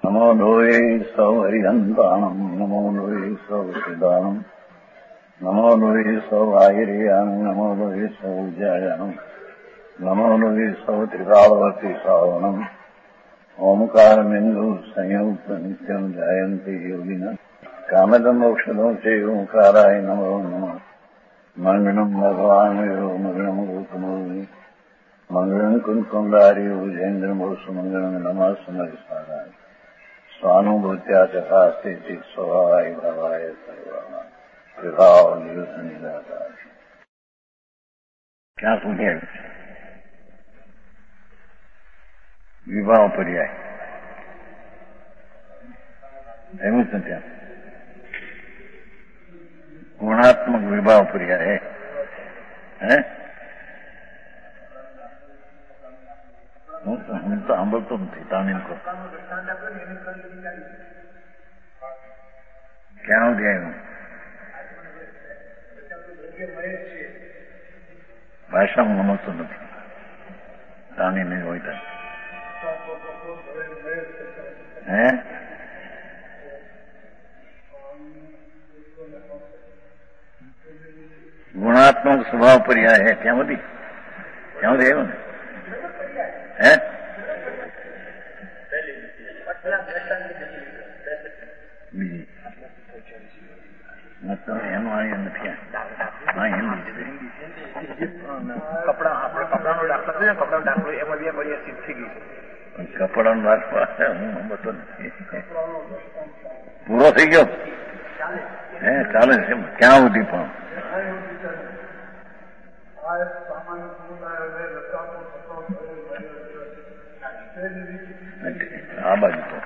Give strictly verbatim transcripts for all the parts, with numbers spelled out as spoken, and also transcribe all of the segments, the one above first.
नमो लोये सौहरिहन्ताणम् नमो लोये सौहृदानम् नमो लोये सौभागिर्यानम् नमो लोये सौज्यायानम् नमो लोये सौत्रिकालवर्ति सावनम् ओंकारमिन्दु संयुक्त नित्यम् जायन्ति योगिनः कामदम् औषधम् च ओंकाराय नमो नमः मंगलम् भगवान् यो मंगलम् गौतमोऽग्नि मंगलम् कुन्कुण्डारि उजेन्द्रमोसु मंगलम् नमः समरिसाराय स्वानुभूत्या चकास्ते स्वभावाय भावाय सर्वाणां विभाव निदाकार। क्या सुनिए विभाव पर्याय क्या गुणात्मक विभाव पर्याय है, है? हम तो हम तो तामिल को क्या हो गया भाषा में नमस्ते नहीं तानी नहीं होता है। गुणात्मक स्वभाव पर्याय है क्या मोदी क्या होते है કપડા આપણે કપડાનો દાખલો છે ને કપડાનો દાખલો એમાં બે બળી સિદ્ધ થઈ ગઈ છે કપડાનો દાખલો હું બતો નથી પૂરો થઈ ગયો હે ચાલે છે ક્યાં સુધી પણ આ બાજુ તો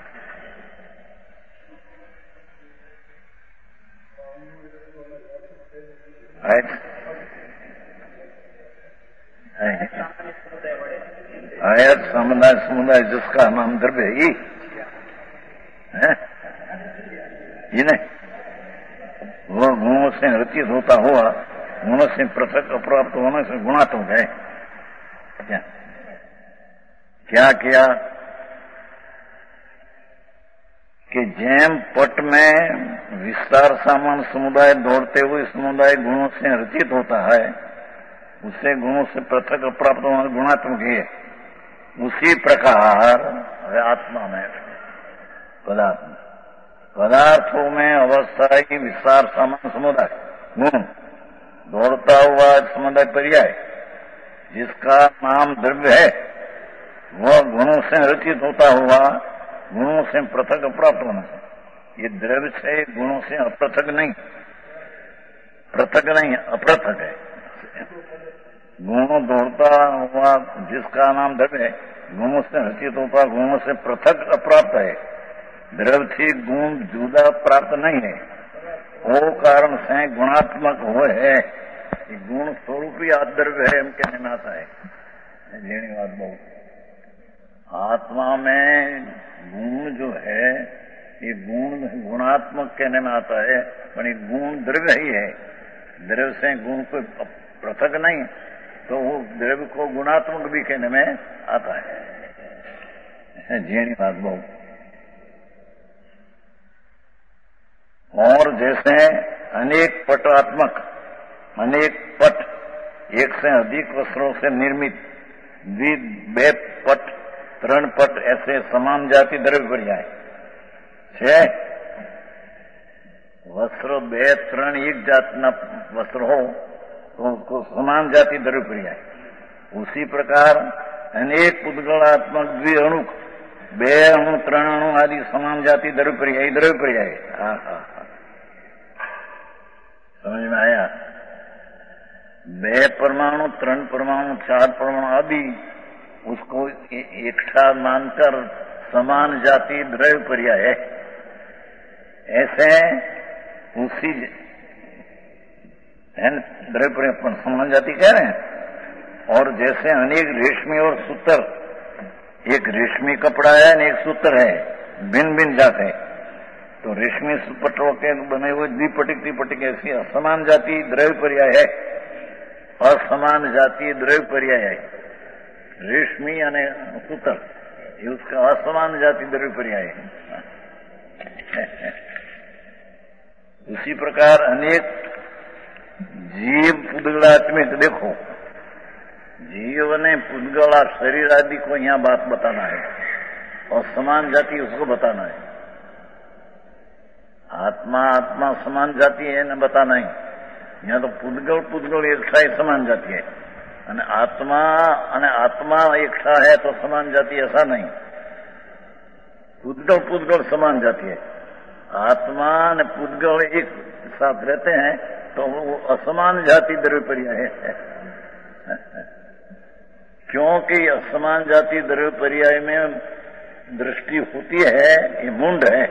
आयत समुदाय समुदाय जिसका नाम द्रव्य ही है ये नहीं वह गुणों से रचित होता हुआ गुणों से पृथक अप्राप्त होने से गुणात्मक है। क्या क्या किया कि जैम पट में विस्तार सामान समुदाय दौड़ते हुए समुदाय गुणों से रचित होता है उससे गुणों से पृथक प्राप्त होना गुणात्मक ही है। उसी प्रकार आत्मा में पदार्थ में पदार्थों में अवस्थाई विस्तार सामान समुदाय गुण दौड़ता हुआ समुदाय पर्याय जिसका नाम द्रव्य है वह गुणों से रचित होता हुआ गुणों से पृथक प्राप्त होना है। ये द्रव्य से गुणों से अपृथक नहीं पृथक नहीं अपृथक है। गुणों दौड़ता हुआ जिसका नाम द्रव्य है गुणों से रचित होता गुणों से पृथक अप्राप्त है। द्रव्य से गुण जुदा प्राप्त नहीं है वो कारण से गुणात्मक हो है गुण स्वरूपी द्रव्य है हम कहने में आता है। जेनी बात बहुत आत्मा में गुण जो है ये गुण गुणात्मक कहने में आता है पर ये गुण द्रव्य ही है। द्रव्य से गुण कोई पृथक नहीं तो वो द्रव्य को गुणात्मक भी कहने में आता है। जेनी बात बहुत और जैसे अनेक पटात्मक अनेक पट एक से अधिक वस्त्रों से निर्मित बे पट त्रण पट ऐसे समान जाति द्रव्य पर्याय छे। वस्त्र बे त्रण एक जातना वस्त्र हो तो उसको समान जाति द्रव्य पर्याय। उसी प्रकार अनेक उद्गलात्मक द्विअणुक बे अणु त्रण अणु आदि समान जाति द्रव्य पर्याय द्रव्य पर्याय। हाँ हाँ हाँ समझ में आया। बे परमाणु त्रण परमाणु चार परमाणु आदि उसको एकठा मानकर समान जाति द्रव्य पर्याय है। ऐसे उसी द्रव्य पर्याय समान जाति कह रहे हैं। और जैसे अनेक रेशमी और सूत्र एक रेशमी कपड़ा है और एक सूत्र है भिन्न भिन्न जात है तो रेशमी पटों के बने हुए द्विपटिक त्रिपटिक ऐसी असमान जाति द्रव्य पर्याय है। असमान जाति द्रव्य पर्याय है। रेशमी અને સૂતર ये उसका असमान जाति द्रव्य पर्याय है। उसी प्रकार अनेक जीव पुद्गलात्मिक, देखो जीव ने पुद्गला शरीर आदि को यहाँ बात बताना है और समान जाति उसको बताना है। आत्मा आत्मा समान जाति है न बताना है। यहाँ तो पुद्गल पुद्गल एक सा समान जाति है અને આત્મા અને આત્મા એકઠા है तो समान जाति, ऐसा नहीं। पुद्गल पुद्गल समान जाति है। आत्मा ने पुद्गल एक साथ रहते हैं तो वो असमान जाति द्रव्य पर्याय है। क्योंकि असमान जाति द्रव्य पर्याय में दृष्टि होती है, ये मुंड है।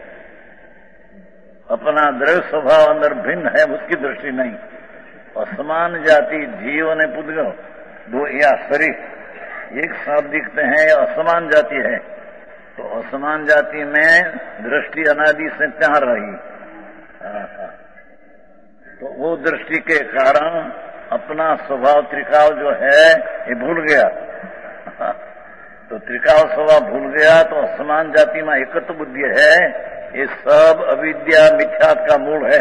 अपना द्रव्य स्वभाव अंदर भिन्न है, उसकी दृष्टि नहीं। असमान जाति जीव ने पुद्गल दो या शरीर एक साथ दिखते हैं, असमान जाति है तो असमान जाति में दृष्टि अनादि से त्यार रही, तो वो दृष्टि के कारण अपना स्वभाव त्रिकाल जो है ये भूल गया। तो त्रिकाल स्वभाव भूल गया तो असमान जाति में एकत्व बुद्धि है। ये सब अविद्या मिथ्यात का मूल है।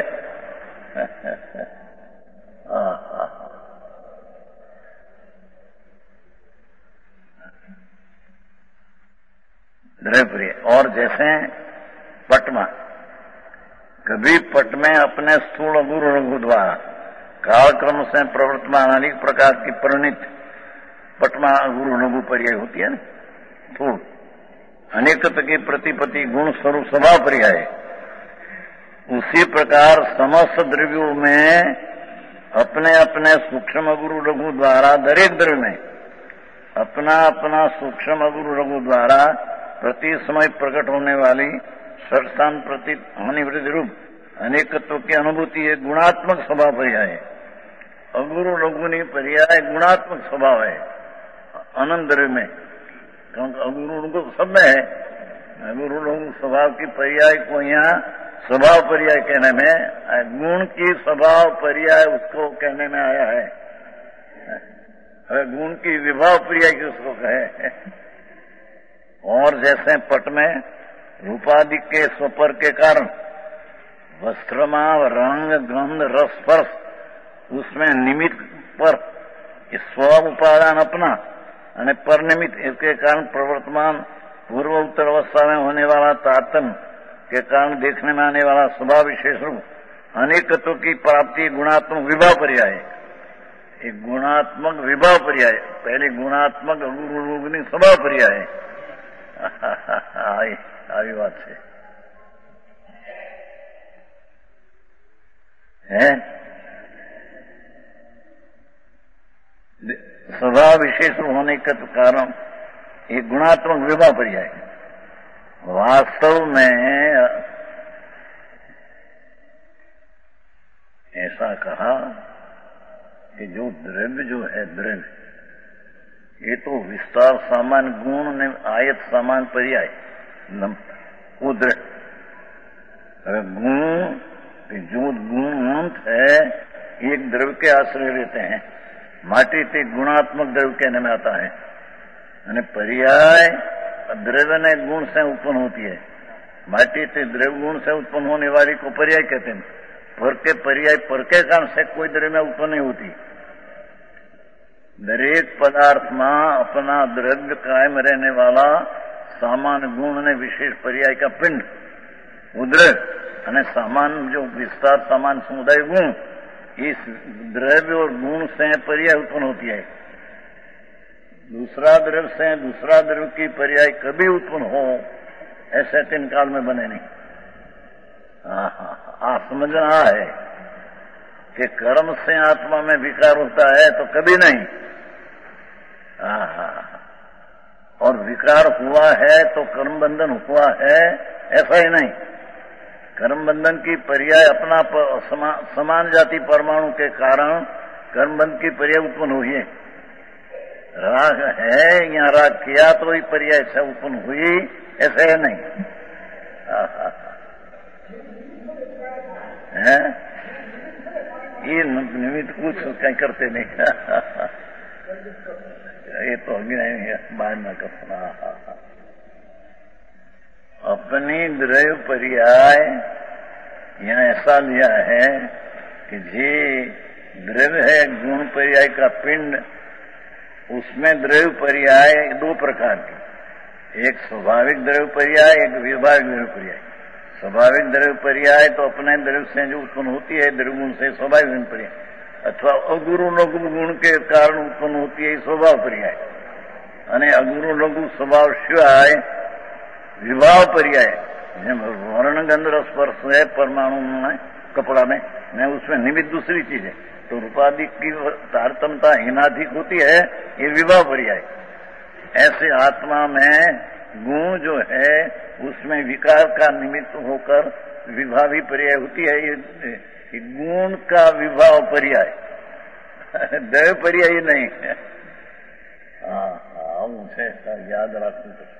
द्रव्य और जैसे पट में, कभी पट में अपने स्थूल गुरु रघु द्वारा कालक्रम से प्रवर्तमान अनेक प्रकार की परिणित पटमा गुरु लघु पर्याय होती है ना, स्थूल अनेकत्व की प्रतिपति गुण स्वरूप स्वभाव पर्याय। उसी प्रकार समस्त द्रव्यों में अपने अपने सूक्ष्म गुरु लघु द्वारा दरेक द्रव्य में अपना अपना सूक्ष्म गुरु लघु द्वारा प्रति समय प्रकट होने वाली सर्वस्थान प्रति होने वृद्धि रूप अनेकत्व की अनुभूति एक गुणात्मक स्वभाव पर्याय है। अगुरु लघुनी पर्याय गुणात्मक स्वभाव है अनंत द्रव्य में, क्योंकि अगुरु लघु सब में है। अगुरु लघु स्वभाव की पर्याय को यहाँ स्वभाव पर्याय कहने में, गुण की स्वभाव पर्याय उसको कहने में आया है। गुण की विभाव पर्याय किसको कहे। और जैसे पट में रूपादि के स्वपर के कारण वस्त्रमा रंग गंध रस स्पर्श उसमें निमित्त पर स्व उपादान अपना और पर निमित्त, इसके कारण प्रवर्तमान पूर्व उत्तर अवस्था में होने वाला तारतम्य के कारण देखने में आने वाला स्वभाव विशेष रूप अनेकत्व की प्राप्ति गुणात्मक विभाव पर्याय है। एक गुणात्मक विभाव पर्याय, पहले गुणात्मक अगुरुनी स्वभाव पर्याय है। आई बात से है स्वभाव विशेष होने के कारण एक गुणात्मक विभाव पर्याय। वास्तव में ऐसा कहा कि जो द्रव्य जो है द्रव्य ये तो विस्तार सामान गुण ने आयत सामान पर्याय वो द्रव्य गुण जो गुण है एक द्रव्य के आश्रय लेते हैं। माटी ते गुणात्मक द्रव्य कहने में आता है અને पर्याय द्रव्य ने गुण से उत्पन्न होती है। माटी से द्रव्य गुण से उत्पन्न होने वाली को पर्याय कहते हैं। पर के पर्याय पर के कारण से कोई द्रव्य में उत्पन्न नहीं होती। दरेक पदार्थ में अपना द्रव्य कायम रहने वाला सामान्य गुण ने विशेष पर्याय का पिंड उद्रव्य અને सामान्य जो विस्तार सामान्य समुदाय गुण, इस द्रव्य और गुण से पर्याय उत्पन्न होती है। दूसरा द्रव्य से दूसरा द्रव्य की पर्याय कभी उत्पन्न हो ऐसे तीन काल में बने नहीं। आ समझना है कि कर्म से आत्मा में विकार होता है तो कभी नहीं। आहा, और विकार हुआ है तो कर्म बंधन हुआ है ऐसा ही नहीं। कर्म बंधन की पर्याय अपना समा, समान जाति परमाणु के कारण कर्म बंध की पर्याय उत्पन्न हुई है। राग है या राग किया तो ही पर्याय से उत्पन्न हुई ऐसा है नहीं। है ये निमित्त कुछ कहीं करते नहीं। ये तो अज्ञान है, बाहर न करना। अपनी द्रव्य पर्याय यहाँ ऐसा लिया है कि जी द्रव्य है गुण पर्याय का पिंड, उसमें द्रव्य पर्याय दो प्रकार के, एक स्वाभाविक द्रव्य पर्याय, एक विभाग द्रव्य पर्याय। स्वाभाविक द्रव्य पर्याय तो अपने द्रव्य से जो उत्पन्न होती है द्रव्य गुण से स्वाभाविक द्रव्य पर्याय, अथवा अगुरु लघु गुण के कारण उत्पन्न होती है स्वभाव पर्याय, અને અગુરુ લઘુ સ્વભાવ સિવાય વિભાવ पर्याय, જેમ वर्ण गंध रस स्पर्श है परमाणु में कपड़ा में, में उसमें निमित्त दूसरी चीज है, तो रूपादि की तारतम्यता हीनाधिक होती है, ये विभाव पर्याय। ऐसे आत्मा में गुण जो है उसमें विकार का निमित्त होकर विभावी पर्याय होती है, ये गुण का विभाव पर्याय, दैव पर्याय नहीं है। हाँ हाँ मुझे याद रखना पड़ता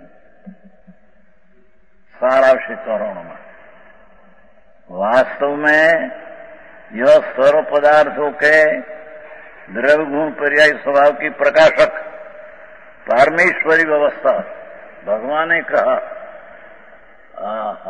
सारा चौराणों में। वास्तव में यह सर्व पदार्थों के द्रव्य गुण पर्याय स्वभाव की प्रकाशक परमेश्वरी व्यवस्था भगवान ने कहा। आहा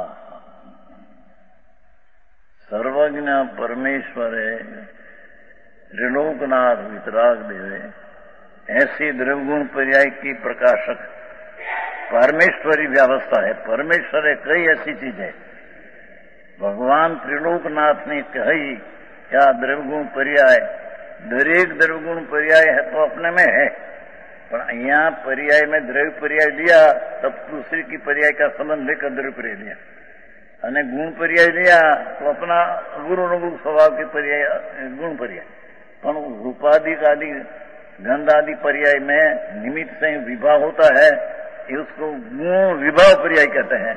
सर्वज्ञ परमेश्वरे त्रिलोकनाथ वितराग देवे, ऐसी द्रव्य गुण पर्याय की प्रकाशक परमेश्वरी व्यवस्था है। परमेश्वर है कई ऐसी चीज है, भगवान त्रिलोकनाथ ने कही क्या द्रव्य गुण पर्याय, दरेक द्रव्य गुण पर्याय है तो अपने में है, पर यहाँ पर्याय में द्रव्य पर्याय दिया तब दूसरी की पर्याय का संबंध लेकर द्रव्य पर्याय दिया, અને गुण पर्याय लिया तो अपना गुरु नुगु स्वभाव के पर्याय गुण पर्याय, पर रूपाधिक आदि गंध आदि पर्याय में निमित्त से विभाव होता है, ये उसको गुण विभाव पर्याय कहते हैं।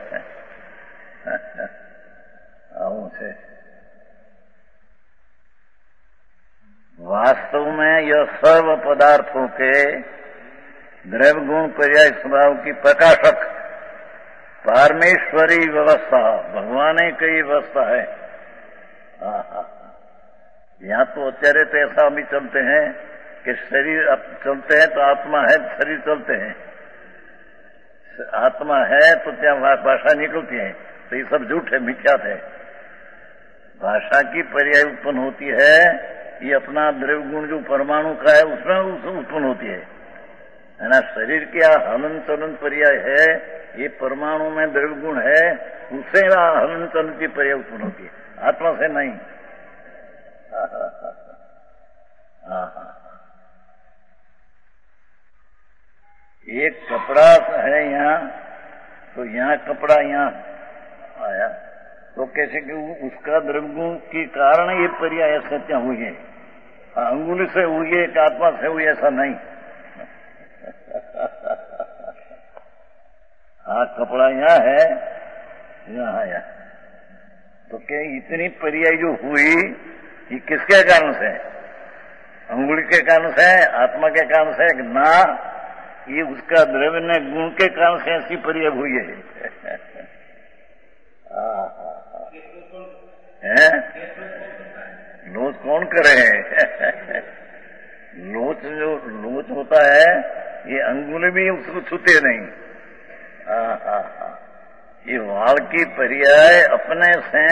से वास्तव में यह सर्व पदार्थों के द्रव्य गुण पर्याय स्वभाव की प्रकाशक परमेश्वरी व्यवस्था भगवान की व्यवस्था है। यहाँ तो अत्यारे तो ऐसा भी चलते हैं कि शरीर चलते हैं तो आत्मा है, शरीर चलते हैं, आत्मा है तो क्या भाषा निकलती है, तो ये सब झूठ है, मिथ्यात है। भाषा की पर्याय उत्पन्न होती है, ये अपना द्रव्य गुण जो परमाणु का है उसमें उत्पन्न होती है, है ना। शरीर क्या हलन चलन पर्याय है, ये परमाणु में द्रव्य गुण है, उससे हलन चलन की पर्याय उत्पन्न होती है, आत्मा से नहीं। एक कपड़ा है यहाँ, तो यहाँ कपड़ा यहाँ आया तो कैसे कि उसका द्रव्य गुण के कारण ये पर्याय सत्या हुई है, अंगुली से हुई है, आत्मा से हुई, ऐसा नहीं। हाँ कपड़ा यहाँ है, यहाँ आया तो क्या इतनी पर्याय जो हुई ये किसके कारण से, अंगुली के कारण से, आत्मा के कारण से ना, ये उसका द्रव्य ने गुण के कारण से ऐसी पर्याय हुई है। है लोच कौन करे? लोच जो लोच होता है ये अंगुली भी उसको छूते नहीं। आ, आ, आ, ये वाल की पर्याय अपने से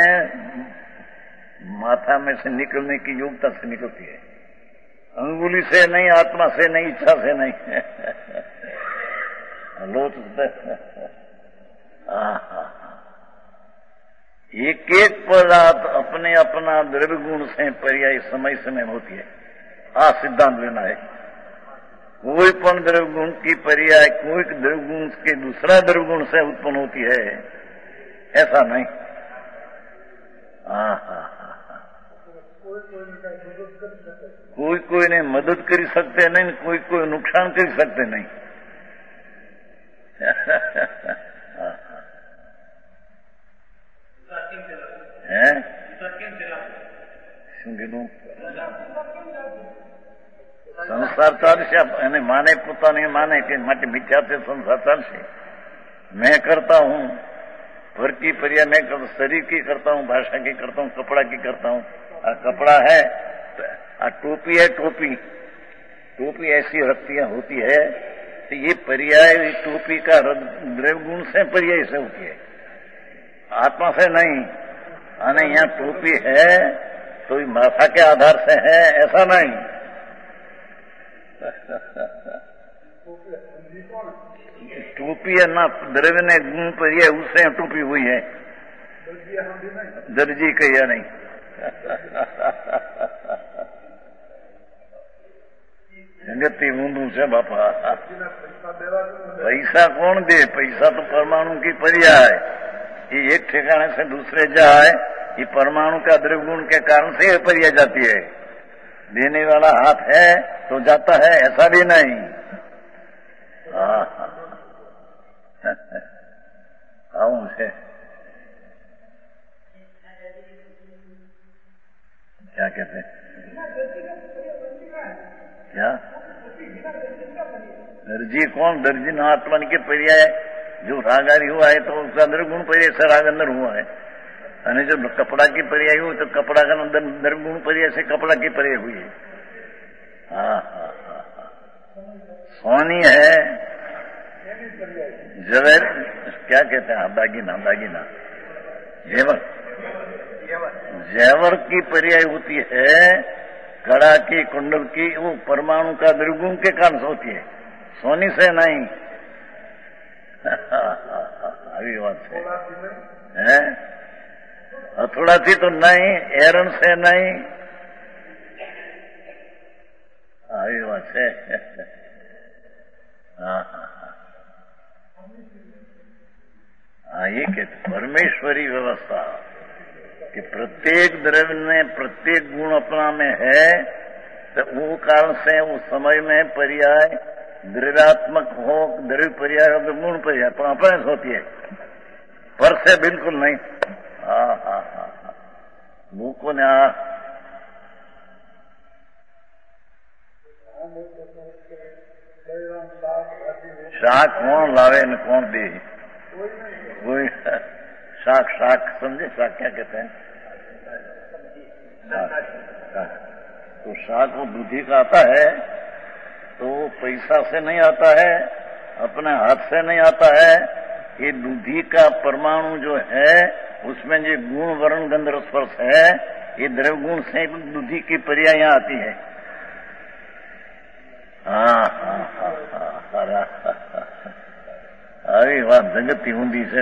माथा में से निकलने की योग्यता से निकलती है, अंगुली से नहीं, आत्मा से नहीं, इच्छा से नहीं। लोच एक एक पदार्थ अपने अपना द्रव्य गुण से पर्याय समय समय होती है, आ सिद्धांत लेना है। कोई पण द्रव्य गुण की पर्याय कोई द्रव्य गुण के दूसरा द्रव्य गुण से उत्पन्न होती है, ऐसा नहीं। हाँ हाँ हाँ कोई कोई ने मदद कर सकते नहीं, कोई कोई नुकसान कर सकते नहीं। है संसार चालશે એને माने પોતાને माने કે માટે મિથ્યા છે संसार ચાલશે। मैं करता हूँ घर की पर्याय, मैं शरीर की करता हूँ, भाषा की करता हूँ, कपड़ा की करता हूँ। आ कपड़ा है, आ टोपी है, टोपी टोपी ऐसी रक्तियां होती है तो ये पर्याय टोपी का द्रव्य गुण से पर्याय से होती है। आत्मा से नहीं। अने यहाँ टोपी है तो माथा के आधार से है, ऐसा नहीं। टोपी है ना, द्रव्य ने गुण पर है, उससे टोपी हुई है। दर्जी कहिया नहीं। जगती ऊंधू से बापा। पैसा कौन दे? पैसा तो परमाणु की पर्याय है। ये एक ठिकाने से दूसरे जाए, ये परमाणु का द्रव्य गुण के कारण से ये पर्याय जाती है। देने वाला हाथ है तो जाता है, ऐसा भी नहीं। आऊं से क्या कहते हैं? क्या दर्जी कौन? दर्जी न आत्मन के पर्याय जो रागारी हुआ है तो उसका अंदर गुण पर्याय से राग अंदर हुआ है। और जो कपड़ा की पर्याय हुई तो कपड़ा का अंदर अंदर गुण पर्याय से कपड़ा की पर्याय हुई है। हाँ हाँ हाँ। सोनी है, जवेर क्या कहते हैं? दागिना, दागिना, जेवर, जेवर की पर्याय होती है। कड़ा की, कुंडल की, वो परमाणु का द्रव्यगुण के कारण से होती है, सोनी से नहीं। अभी बात है। हथौड़ा थी तो नहीं, एरन से नहीं। अभी बात है। हाँ हाँ हाँ, ये कहते परमेश्वरी व्यवस्था कि प्रत्येक द्रव्य में प्रत्येक गुण अपना में है, तो वो कारण से उस समय में पर्याय द्रव्यात्मक हो, द्रव्य पर्याय हो, गुण पर्याय पर अपने होती है, पर से बिल्कुल नहीं। हाँ हाँ हाँ हाँ, लोगों ने शाक कौन लावे न कौन दे? कोई शाक, शाक समझे? शाक क्या कहते हैं? तो शाक वो दूधी का आता है, तो पैसा से नहीं आता है, अपने हाथ से नहीं आता है। ये दूधी का परमाणु जो है उसमें जो गुण वर्ण गंध रस स्पर्श है, ये द्रव्य गुण से दूधी की पर्याय यहाँ आती है। हाँ हाँ हाँ हाँ, अरे वाह, जगत ऊंधी से।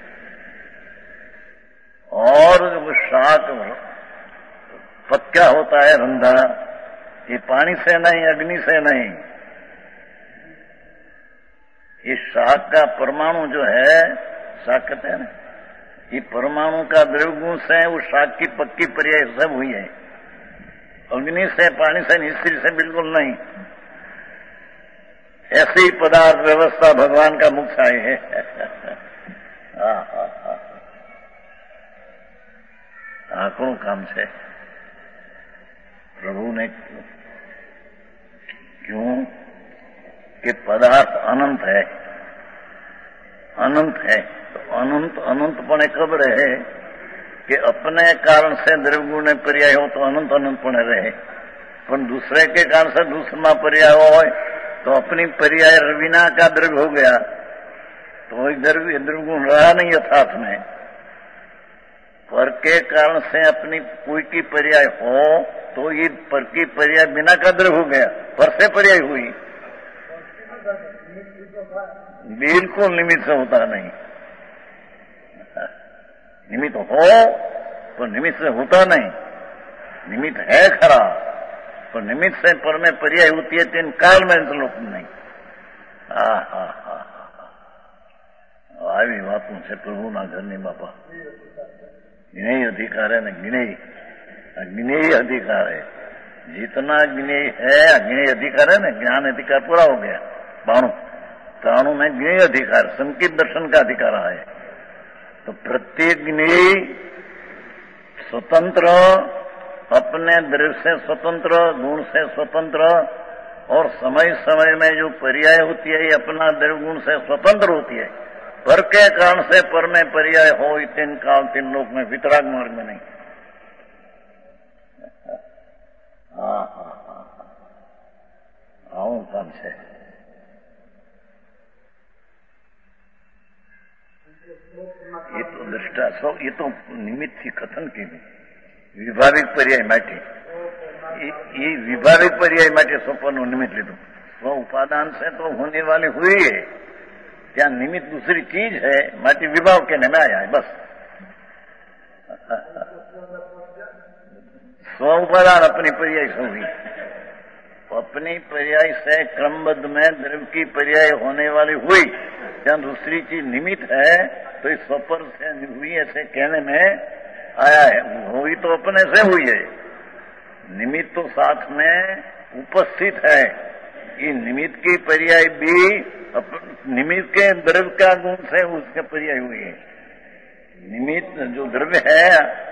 और वो शाक पक्का होता है रंधा, ये पानी से नहीं, अग्नि से नहीं। ये शाक का परमाणु जो है, शाक कहते हैं ना, ये परमाणु का द्रव्य गुण से वो शाक की पक्की पर्याय सब हुई है। अग्नि से, पानी से, स्त्री से बिल्कुल नहीं। ऐसी पदार्थ व्यवस्था भगवान का मुख छाए है। हाँ हाँ हाँ, आंकड़ों काम से प्रभु ने क्यों कि पदार्थ अनंत है, अनंत है, तो अनंत अनंतपणे कब रहे कि अपने कारण से द्रव्य गुण पर्याय हो तो अनंत अनंतपणे रहे, पर दूसरे के कारण से दूसरा पर्याय हो तो अपनी पर्याय रवीना का द्रव्य हो गया, तो एक द्रव्य द्रव्य गुण रहा नहीं यथार्थ में। पर के कारण से अपनी कोई की पर्याय हो तो ये पर की पर्याय बिना का द्रव्य हो गया, पर से पर्याय हुई। बिल्कुल निमित्त से होता नहीं, निमित्त हो तो निमित्त से होता नहीं। निमित्त है खरा, पर निमित्त से पर में पर्याय होती है, तीन काल में लोक नहीं। हाँ हाँ हाँ हाँ, આવી વાતો છે પ્રભુના ઘરની બાપા। જ્ઞેય अधिकार है न ज्ञेय, अज्ञेय अधिकार है। जितना ज्ञेय है, अज्ञेय अधिकार है न, ज्ञान अधिकार पूरा हो गया। बाणु प्राणु में ज्ञेय अधिकार, संकेत दर्शन का अधिकार है। तो प्रत्येक ज्ञेय स्वतंत्र, अपने द्रव्य से स्वतंत्र, गुण से स्वतंत्र, और समय समय में जो पर्याय होती है ये अपना द्रव्य गुण से स्वतंत्र होती है। पर के कारण से पर में पर्याय हो, तीन काल तीन लोक में, वितराग मार्ग में नहीं। हाँ हाँ हाँ हाँ, आऊं काम से ये तो दृष्टा सौ ये तो निमित्त थी कथन की विभाविक पर्याय માટે ये विभाविक पर्याय માટે स्वप्न निमित्त लीधु स्व उपादान से तो होने वाली हुई है क्या निमित्त दूसरी चीज है माटी विभाव कहने में आया है बस स्व उपादान अपनी पर्याय से हुई अपनी पर्याय से क्रमबद्ध में द्रव्य की पर्याय होने वाली हुई क्या दूसरी चीज निमित्त है तो इस स्वपर से हुई ऐसे कहने में आया है हुई तो अपने से हुई है निमित्त तो साथ में उपस्थित है ये निमित्त की पर्याय भी निमित्त के द्रव्य का गुण से उसके पर्याय हुई है निमित्त जो द्रव्य है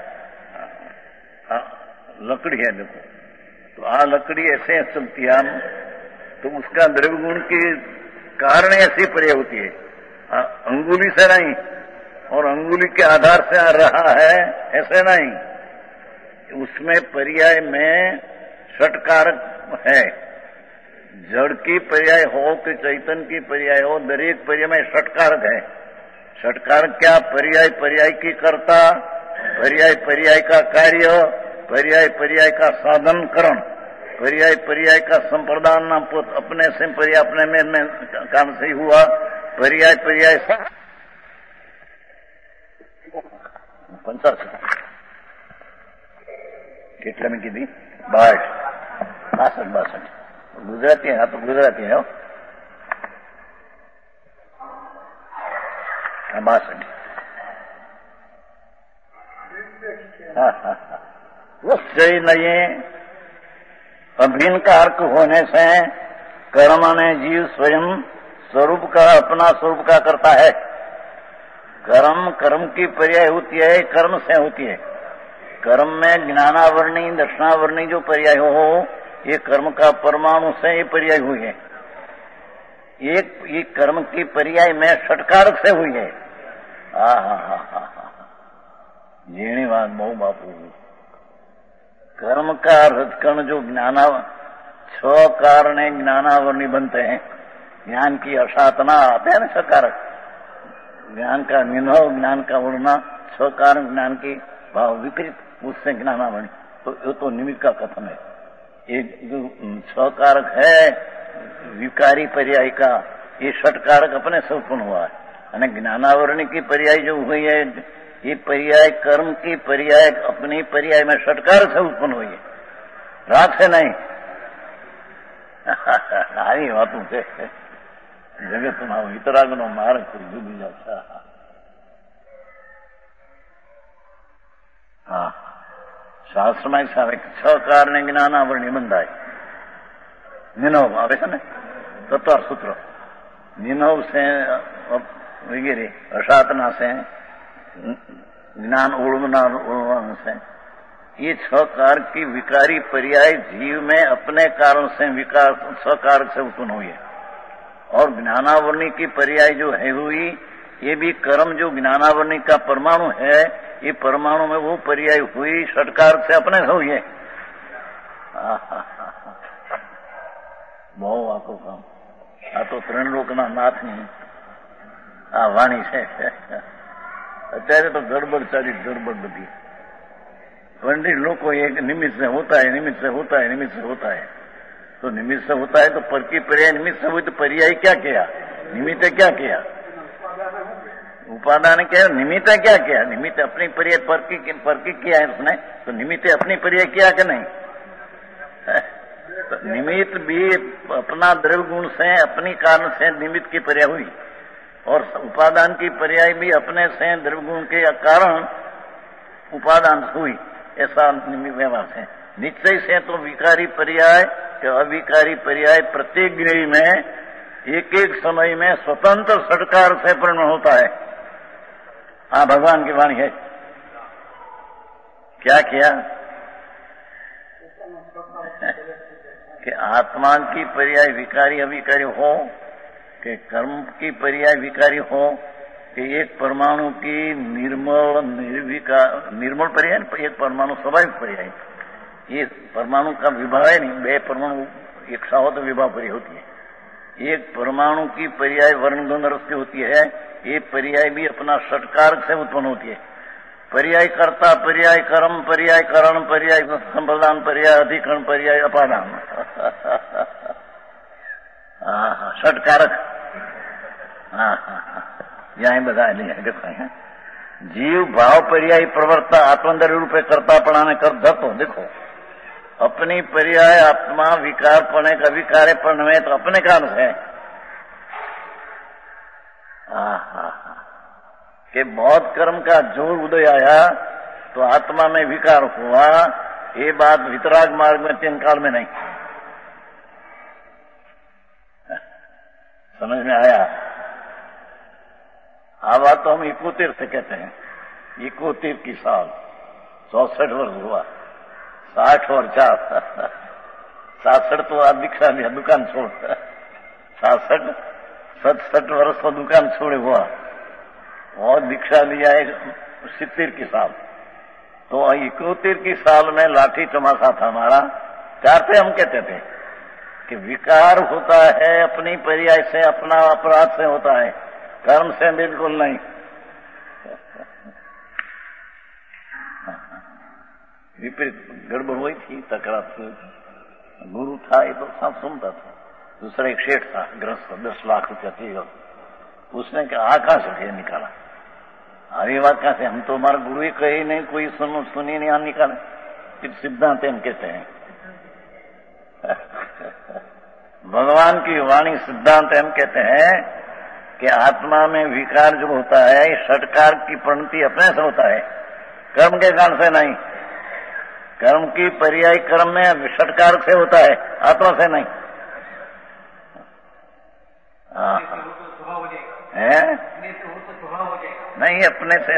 आ, लकड़ी है देखो तो आ लकड़ी ऐसे चलती है तो उसका द्रव्य गुण के कारण ऐसी पर्याय होती है आ, अंगुली से नहीं और अंगुली के आधार से आ रहा है ऐसे नहीं उसमें पर्याय में षटकारक है जड़ की पर्याय हो कि चैतन्य की पर्याय हो दरेक पर्याय में षटकारक है षटकारक क्या पर्याय पर्याय की कर्ता पर्याय पर्याय का कार्य पर्याय पर्याय का साधन करण पर्याय पर्याय का संप्रदान अपने से पर्याय अपने में, में काम से हुआ पर्याय पर्याय पंचास કેટલા में કીધી બાસઠ બાસઠ બાસઠ गुजराती है हाँ तो गुजराती है हाँ बासठ हाँ हाँ हाँ निश्चय नहीं अभिन्न का अर्क होने से कर्म ने जीव स्वयं स्वरूप का अपना स्वरूप का करता है कर्म कर्म की पर्याय होती है कर्म से होती है कर्म में ज्ञानावरणी दर्शनावरणी जो पर्याय हो ये कर्म का परमाणु से ये पर्याय हुई है एक ये कर्म की पर्याय में षटकारक से हुई है हा हा हा हा हा जीणी बात बहु बापू कर्म का हृदकर्ण जो ज्ञाना छ कारण ज्ञानावरणी बनते हैं ज्ञान की असातना आते हैं ना सकारक ज्ञान का निन्भव ज्ञान का उड़ना छ कारण ज्ञान की भाव विपरीत उससे ज्ञानावरणी तो ये तो निमित्त का कथन है एक जो छकारक है विकारी पर्याय का ये षटकारक अपने से उत्पन्न हुआ है અને ज्ञानावरणी की पर्याय जो हुई है ये पर्याय कर्म की पर्याय अपनी पर्याय में षटकार से उत्पन्न हुई है राग से नहीं आई बातों से जगत में वितराग नो मार्ग डूबी जाता हाँ શાસ્ત્રમાં એક આવે છ કારણે જ્ઞાનાવરણી બંધાય નિનવ આવે છે ને તત્વાર સૂત્ર નિનવ से वगैरह असातना से ज्ञान उड़ना उड़वान से ये छ कार की विकारी पर्याय जीव में अपने कारण से विकार छ कार से उत्पन्न हुई है और ज्ञानावरणी की पर्याय जो है हुई ये भी कर्म जो ज्ञानावरणी का परमाणु है ये परमाणु में वो पर्याय हुई षटकार से अपने से हुई है बहु आको काम आ तो त्रण लोक ना नाथ नहीं आ वाणी है અત્યારે તો ગડબડ ચાલી ગડબડ બધી पंडित लोग को एक निमित्त से होता है निमित्त से होता है निमित्त से होता है तो निमित्त से होता है तो पर की पर्याय निमित्त से हुई तो पर्याय क्या किया निमित्त क्या किया उपादान क्या निमित्त क्या किया निमित्त अपनी पर्याय पर की पर की किया है उसने तो निमित्त अपनी पर्याय किया कि नहीं तो निमित्त भी अपना द्रव्य गुण से अपनी कारण से निमित्त की पर्याय हुई और उपादान की पर्याय भी अपने से द्रव्य गुण के कारण उपादान हुई ऐसा व्यवहार है निश्चय से तो विकारी पर्याय के अविकारी पर्याय प्रत्येक गिरी में एक एक समय में स्वतंत्र षटकार से परिणत होता है हाँ भगवान की वाणी है क्या किया कि आत्मा की पर्याय विकारी अविकारी हो कि कर्म की पर्याय विकारी हो कि एक परमाणु की निर्मल निर्विकार निर्मल पर्याय एक परमाणु स्वाभाविक पर्याय ये परमाणु का विभाव है नहीं बे परमाणु एक साथ विभाव पर्याय होती है एक परमाणु की पर्याय वर्ण गंध रस से होती है, ये पर्याय भी अपना षटकारक से उत्पन्न होती है। पर्याय कर्ता, पर्याय कर्म, पर्याय करण, पर्याय संप्रदान, पर्याय अधिकरण, पर्याय अपादान। हाँ हाँ षटकारक। हाँ हाँ हाँ यहाँ बता लिया। देखो है जीव भाव पर्याय प्रवर्ता आत्मंदर रूपे करता पढ़ाने कर धत्व। देखो अपनी पर्याय आत्मा विकार पढ़ने का विकारे पढ़ने में तो अपने कारण से हाँ हाँ हाँ कि बहुत कर्म का जोर उदय आया तो आत्मा में विकार हुआ। ये बात वितराग मार्ग में तीन काल में नहीं। समझ में आया? हाँ बात तो हम इकोतिर से कहते हैं। इकोतिर की साल चौसठ वर्ष हुआ, साठ और चार सासठ तो आज दीक्षा लिया, दुकान छोड़। सासठ सतसठ वर्ष तो दुकान छोड़े हुआ और दीक्षा लिया है सित्तर की साल। तो इकोतिर की साल में लाठी चमासा था हमारा। चार पे हम कहते थे कि विकार होता है अपनी पर्याय से, अपना अपराध से होता है, कर्म से बिल्कुल नहीं। विपरीत गड़बड़ हुई थी, तकरार थी। गुरु था ये तो सब सुनता था। दूसरा एक शेठ था गृहस्थ, दस लाख रुपया थी। उसने क्या आकाश से निकाला। अरे बात कहां से? हम तो हमारा गुरु ही कहे नहीं, कोई सुनो सुनी नहीं, हम निकाले। फिर सिद्धांत हम कहते हैं भगवान की वाणी सिद्धांत हम कहते हैं कि आत्मा में विकार जो होता है षटकार की परिणति अपने से होता है, कर्म के कारण से नहीं। कर्म की पर्याय कर्म में षटकार से होता है, आत्मा से नहीं। है नहीं अपने से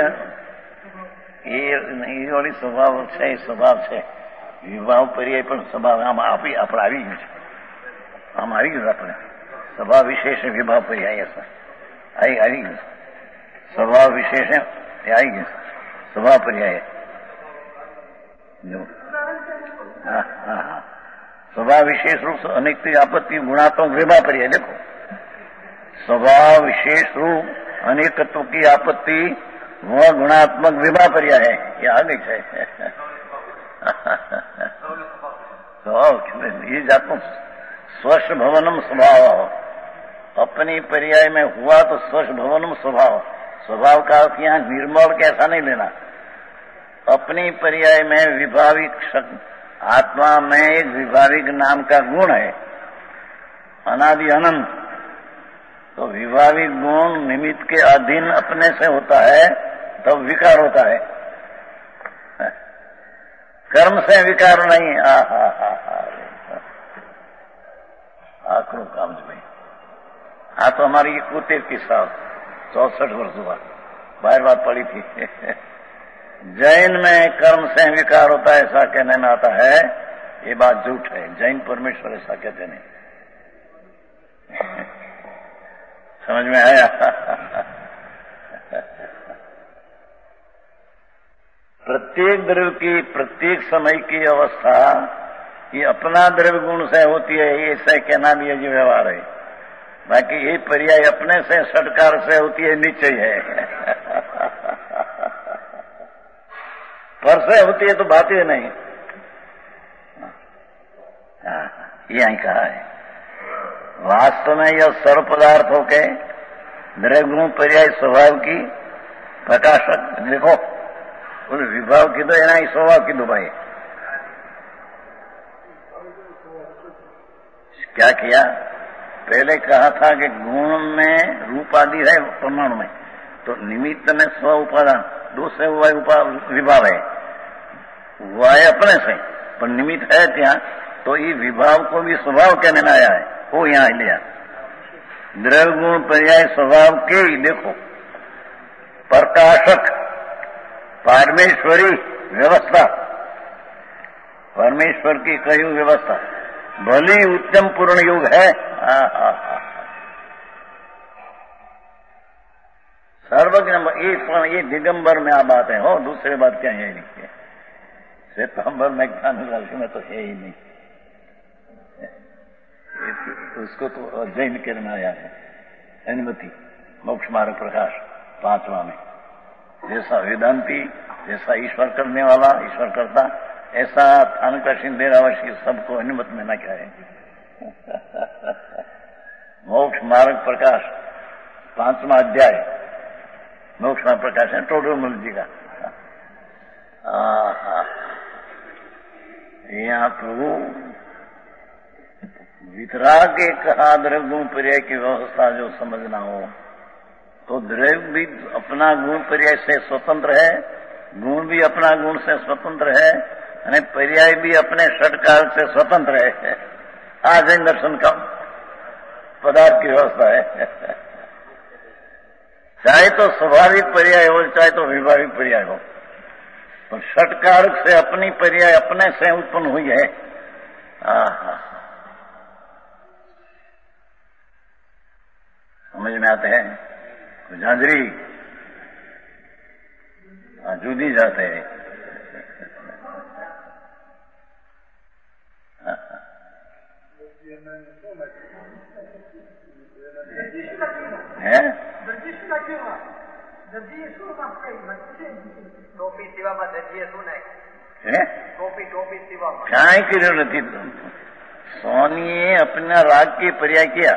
ये वाली स्वभाव છે स्वभाव છે વિભાવ પર્યાય પણ સ્વભાવ આમ આપી આપણે આવી ગયું છે, આમ આવી ગયું આપણે સ્વભાવ વિશેષ વિભાવ પર્યાય આવી આવી ગયું સ્વભાવ વિશેષ એ આવી ગયું સ્વભાવ પર્યાય હા હા હા स्वभाव विशेष रूप से अनेक आपत्ति गुणात्मक विभाव पर्याय। देखो स्वभाव विशेष रूप अनेकत्व की आपत्ति वह गुणात्मक विभाव पर्याय है। ये आ गई है तो ये जातो स्वस्थ भवनम स्वभाव, अपनी पर्याय में हुआ तो स्वस्थ भवनम स्वभाव। स्वभाव का अर्थ यहाँ निर्मल कैसा नहीं लेना। अपनी पर्याय में विभाविक आत्मा में एक विभाविक नाम का गुण है, अनादि अनंत। तो विभाविक गुण निमित्त के अधीन अपने से होता है तब तो विकार होता है, कर्म से विकार नहीं। आ हा हा हा आखिर काम भाई आ तो हमारी इकहत्तर की साल चौसठ वर्ष हुआ, बाहर बात पड़ी थी। जैन में कर्म से विकार होता है ऐसा कहने में आता है, ये बात झूठ है। जैन परमेश्वर ऐसा कहते नहीं। समझ में आया? प्रत्येक द्रव्य की प्रत्येक समय की अवस्था ये अपना द्रव्य गुण से होती है, ऐसा कहना भी अजीब व्यवहार है। बाकी ये पर्याय अपने से षटकार से होती है, निश्चय है। पर से होती है तो बात ही नहीं। ये यही कहा है वास्तव में यह सर्व पदार्थों के द्रव्य गुण पर्याय स्वभाव की प्रकाशक। देखो उस विभाव की दो है ना, स्वभाव की दो भाई क्या किया? पहले कहा था कि गुण में रूप आदि है परमाणु में, तो निमित्त में स्व उपादान दूसरे विभाव है, हुआ है अपने से पर निमित्त है क्या, तो ये विभाव को भी स्वभाव कहने में आया है। वो यहां लिया द्रव्य गुण पर्याय स्वभाव के ही। देखो प्रकाशक परमेश्वरी व्यवस्था, परमेश्वर की कई व्यवस्था भली उत्तम पूर्ण युग है। हा हा हा सर्वज्ञ ये ये दिगंबर में आ बात है हो, दूसरे बात क्या है नहीं। श्वेतांबर में ज्ञान राशि में तो है ही नहीं। उसको तो जैन करना आया है अनुमति मोक्ष मार्ग प्रकाश पांचवा में। जैसा वेदांती, जैसा ईश्वर करने वाला, ईश्वर करता, ऐसा थानका सिंधेरावशी सबको अनुमति में न कहे। मोक्ष मार्ग प्रकाश पांचवा अध्याय मोक्ष मार्ग प्रकाश है टोडरमल जी का। यहाँ प्रभु वितराग के कहा द्रव्य गुण पर्याय की व्यवस्था जो समझना हो तो द्रव्य भी अपना गुण पर्याय से स्वतंत्र है, गुण भी अपना गुण से स्वतंत्र है, અને पर्याय भी अपने षटकाल से स्वतंत्र है। आज जैन दर्शन का पदार्थ की व्यवस्था है। चाहे तो स्वाभाविक पर्याय हो, चाहे तो विभाविक पर्याय हो, तो षटकारक से अपनी पर्याय अपने से उत्पन्न हुई है। आहा, समझ में आते हैं? झांझरी जूदी जाते हैं। ટોપી સીવામાં દરજીએ શું નાખ્યું? ટોપી ટોપી સીવામાં કાંઈ કર્યું નથી। सोनिए अपना राग की पर्याय किया,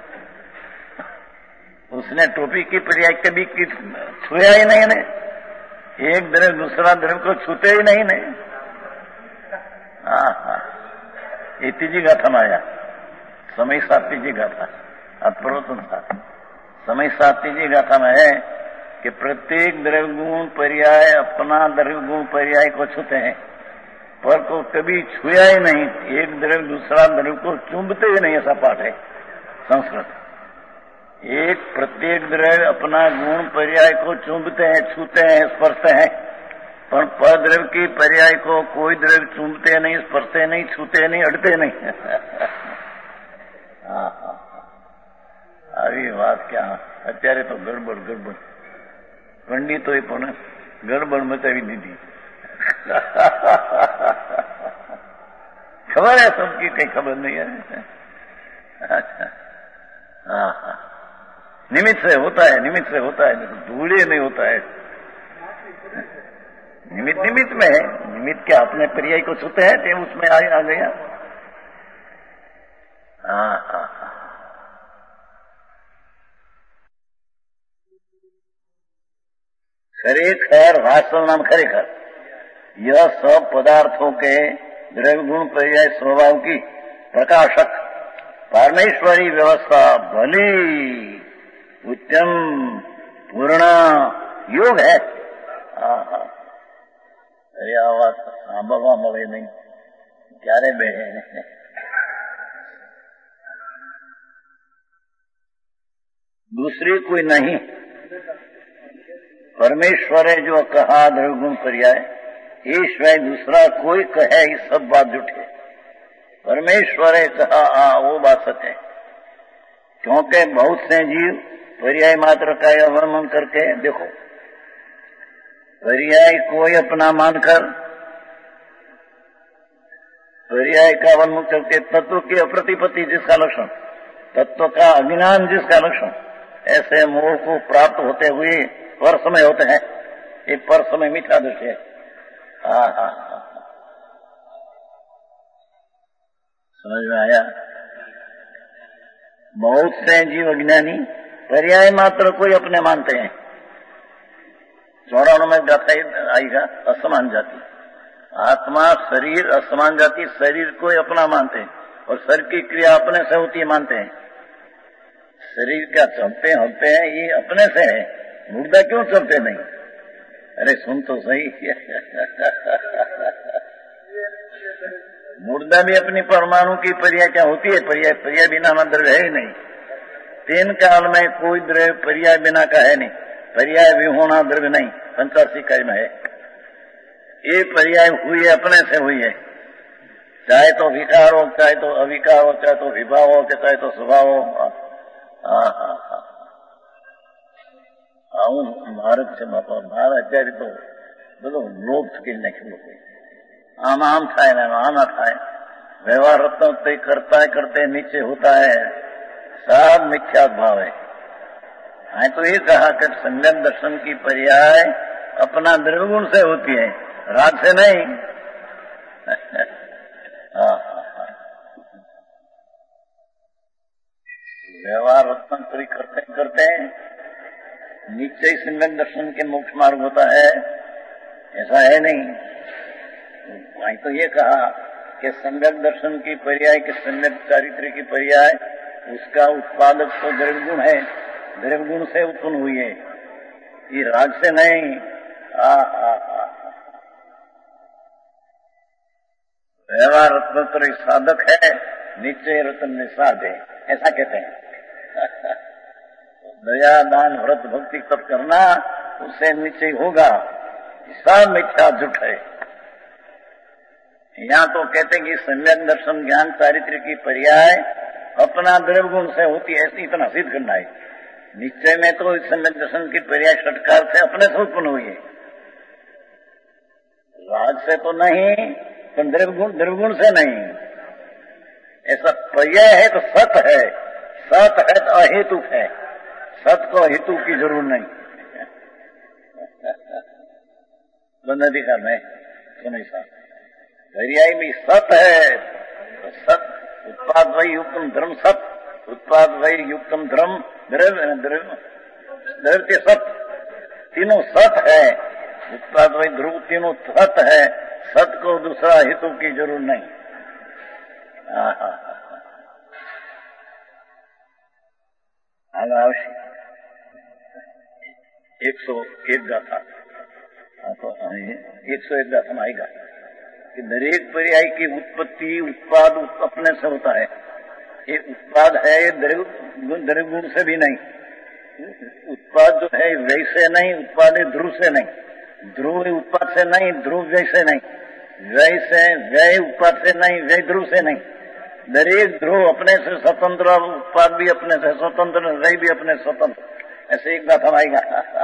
उसने टोपी की पर्याय कभी छुआ ही नहीं ने, एक द्रव्य दूसरा द्रव्य को छूते ही नहीं ने। हाँ हाँ, ये तीजी गाथा में आया, समय साथ तीजी गाथा अत्परोतन था। समय साथ तीजी गाथा में है कि प्रत्येक द्रव्य गुण पर्याय अपना द्रव्य गुण पर्याय को छूते हैं, पर को कभी छुआ ही नहीं, एक द्रव्य दूसरा द्रव्य को चुंबते ही नहीं, ऐसा पाठ है संस्कृत। एक प्रत्येक द्रव्य अपना गुण पर्याय को चुंबते हैं, छूते हैं, स्पर्शते हैं, पर पर द्रव्य की पर्याय को कोई द्रव्य चुंबते नहीं, स्पर्शते नहीं, छूते नहीं, अड़ते नहीं। हाँ हाँ, આવી વાત क्या અત્યારે તો ગડબડ ગડબડ પંડિતોએ પણ ગડબડ મચાવી દીધી। खबर है सबकी, कहीं खबर नहीं है। अच्छा, हाँ हाँ, निमित्त से होता है, निमित्त से होता है, धूड़े नहीं होता है। निमित्त निमित्त में है, निमित्त क्या अपने पर्याय को छूते हैं तो उसमें आ, आ गया। हाँ हाँ हाँ, खरेखर वास्तव नाम खरेखर यह सब पदार्थों के द्रव्य गुण पर्याय स्वभाव की प्रकाशक परमेश्वरी व्यवस्था भली उत्तम पूर्ण योग है। अरे आवाज सांभळवा मळे नहीं, क्यारे बेहे दूसरी कोई नहीं। परमेश्वरे जो कहा द्रव्य गुण पर्याय, ईश्वर दूसरा कोई कहे, ये सब बात झूठी। परमेश्वरे कहा आ वो बात सच है, क्योंकि बहुत से जीव पर्याय मात्र का अवलंबन करके, देखो पर्याय कोई अपना मानकर, पर्याय का अवलंबन करके तत्व की अप्रतिपत्ति जिसका लक्षण, तत्व का अज्ञान जिसका लक्षण, ऐसे मोह को प्राप्त होते हुए पर समय होते हैं। ये पर समय मीठा दृश्य है। हाँ हाँ हाँ, समझ में आया? बहुत से जीव अज्ञानी पर्याय मात्र कोई अपने मानते हैं। चौरानों में गाथा आएगा असमान जाति, आत्मा शरीर असमान जाति, शरीर को अपना मानते हैं और शरीर की क्रिया अपने से होती है मानते हैं। शरीर क्या चलते होते हैं ये अपने से है, मुर्दा क्यों चलते नहीं? अरे सुन तो सही। मुर्दा भी अपनी परमाणु की पर्याय क्या होती है? पर्याय पर्याय बिना ना द्रव्य है ही नहीं। तीन काल में कोई द्रव्य पर्याय बिना का है नहीं, पर्याय विहोणा द्रव्य नहीं, पंचासी काल में है। ये पर्याय हुई है, अपने से हुई है, चाहे तो विकार हो, चाहे तो अविकार हो, चाहे तो विभाव हो, चाहे तो स्वभाव हो। हाँ हाँ हाँ, આવું ભારત છે બાપા, બહાર અત્યારે તો બધું લોપ થઈ નાખ્યું લોકો, આમ આમ થાય ને આમ ના થાય, व्यवहार रत्न तय करता है करते नीचे होता है, सब मिथ्या भाव है। हाँ तो ये कहा कि सम्यक दर्शन की पर्याय अपना द्रव्यगुण से होती है, राग से नहीं। व्यवहार रत्न करते करते नीचे ही सम्यक दर्शन के मोक्ष मार्ग होता है, ऐसा है नहीं। वहीं तो ये कहा कि सम्यक दर्शन की पर्याय के सम्यक चारित्र की पर्याय उसका उत्पादक तो द्रव्यगुण है, द्रव्यगुण से उत्पन्न हुई है, ये राग से नहीं। आ, आ, आ, व्यवहार रत्न साधक है, निश्चय रत्न निषाद है, ऐसा कहते हैं। दया दान व्रत भक्ति तब करना, उससे निश्चय होगा, सब मिथ्या झूठ है। यहाँ तो कहते हैं कि सम्यक दर्शन ज्ञान चारित्र की पर्याय अपना द्रव्यगुण से होती है, इतना सिद्ध करना है। निश्चय में तो सम्यक दर्शन की पर्याय षटकार से अपने से उत्पन्न हुई है, राग से तो नहीं, तो द्रव्यगुण द्रव्यगुण से नहीं। ऐसा पर्याय है तो सत है, सत है तो अहेतुक है, सत को हेतु की जरूर नहीं। अधिकार में सुनो साहब, पर्याय में सत है तो सत, उत्पाद वही युक्तम धर्म सत, उत्पाद वही युक्तम धर्म द्रव्य द्रव्य सत, तीनों सत है, उत्पाद वही ध्रुव तीनों सत है, सत को दूसरा हेतु की जरूर नहीं। अवश्य एक सौ एक गाथा, तो एक सौ एक गाथा में आएगा कि दरेक पर्याय की उत्पत्ति उत्पाद अपने से होता है। ये उत्पाद है द्रव्यगुण से भी नहीं, उत्पाद जो है वैसे नहीं, उत्पाद है ध्रुव से नहीं, ध्रुव उत्पाद से नहीं, ध्रुव वैसे नहीं, वैसे व्यय उत्पाद से नहीं, व्यय ध्रुव से नहीं। दरेक ध्रुव अपने से स्वतंत्र, उत्पाद भी अपने से स्वतंत्र, व्यय भी अपने स्वतंत्र, ऐसे एक बात हमारेगा।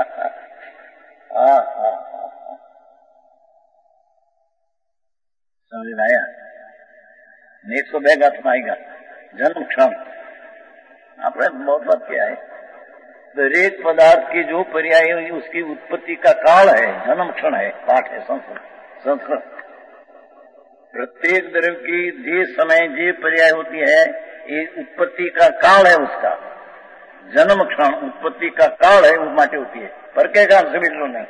समझ में आया? एक सौ बे गाथ में आएगा जन्म क्षण, आपने बहुत बात किया है। दरेक पदार्थ की जो पर्याय है उसकी उत्पत्ति का काल है, जन्म क्षण है, पाठ है संस्कृत संस्कृत प्रत्येक द्रव्य की जे समय जे पर्याय होती है, ये उत्पत्ति का काल है, उसका जन्म क्षण उत्पत्ति का काल है, वो माटे होती है, पर के काल से बिल्कुल नहीं।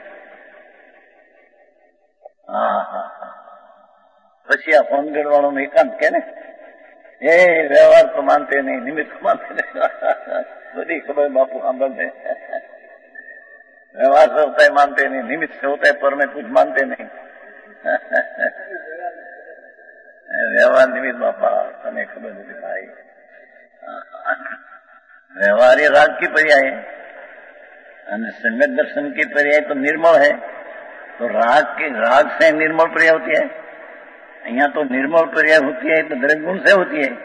हाँ हाँ हाँ પછી આ ફોનગઢ વાળો એકાંત કે ને એ વ્યવહાર તો માનતે નહીં, નિમિત્ત માનતે નહીં, બધી ખબર બાપુ સાંભળते व्यवहार से होता है मानते नहीं, निमित्त से होता है पर में कुछ मानते नहीं। व्यवहार निमित्त बापा तने खबर नहीं भाई, व्यवहार ये राग की पर्याय है, सम्यक दर्शन की पर्याय तो निर्मल है, तो राग की राग से निर्मल पर्याय होती है। यहाँ तो निर्मल पर्याय होती है तो द्रव्यगुण से होती है,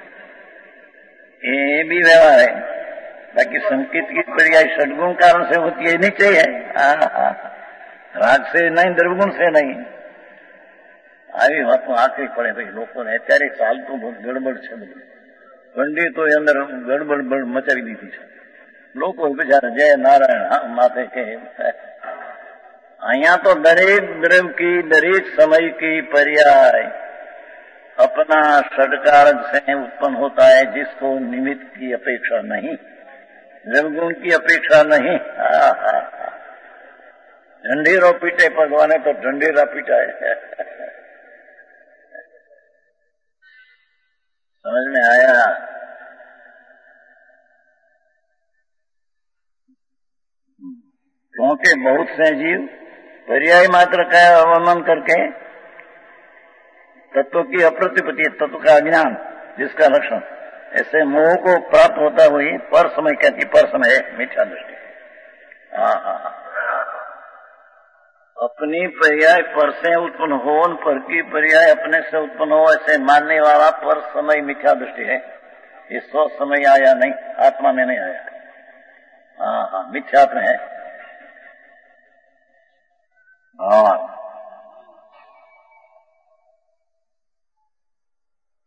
ये भी व्यवहार है। बाकी संकेत की पर्याय षडगुण कारण से होती है, नीचे है, राग से नहीं, द्रव्यगुण से नहीं। આવી વાતો આખરી પડે ભાઈ લોકોને, અત્યારે ચાલતું બહુ ગડબડ છે બધું, પંડિતો અંદર ગડબડ મચાવી દીધી છે, લોકો બિચારા જય નારાયણ હા માથે કે। અહીંયા તો દરેક દ્રવ્ય की दरेक समय की पर्याय अपना षडकारक से उत्पन्न होता है, जिसको निमित्त की अपेक्षा नहीं, द्रव्यगुण की अपेक्षा नहीं। ढंढेरो पीटे भगवाने तो ढंढेरा पीटा है। समझ में आया? क्योंकि बहुत से जीव पर्याय मात्र का अवमान करके तत्व की अप्रतिपत्ति, तत्व का अज्ञान जिसका लक्षण, ऐसे मोह को प्राप्त होता हुई पर समय कहती, पर समय मिथ्या दृष्टि। हाँ हाँ अपनी पर्याय पर से उत्पन्न हो, पर की पर्याय अपने से उत्पन्न हो, ऐसे मानने वाला पर समय मिथ्या दृष्टि है। ये सौ समय आया नहीं, आत्मा में नहीं आया। हाँ हाँ मिथ्यात्म है। हाँ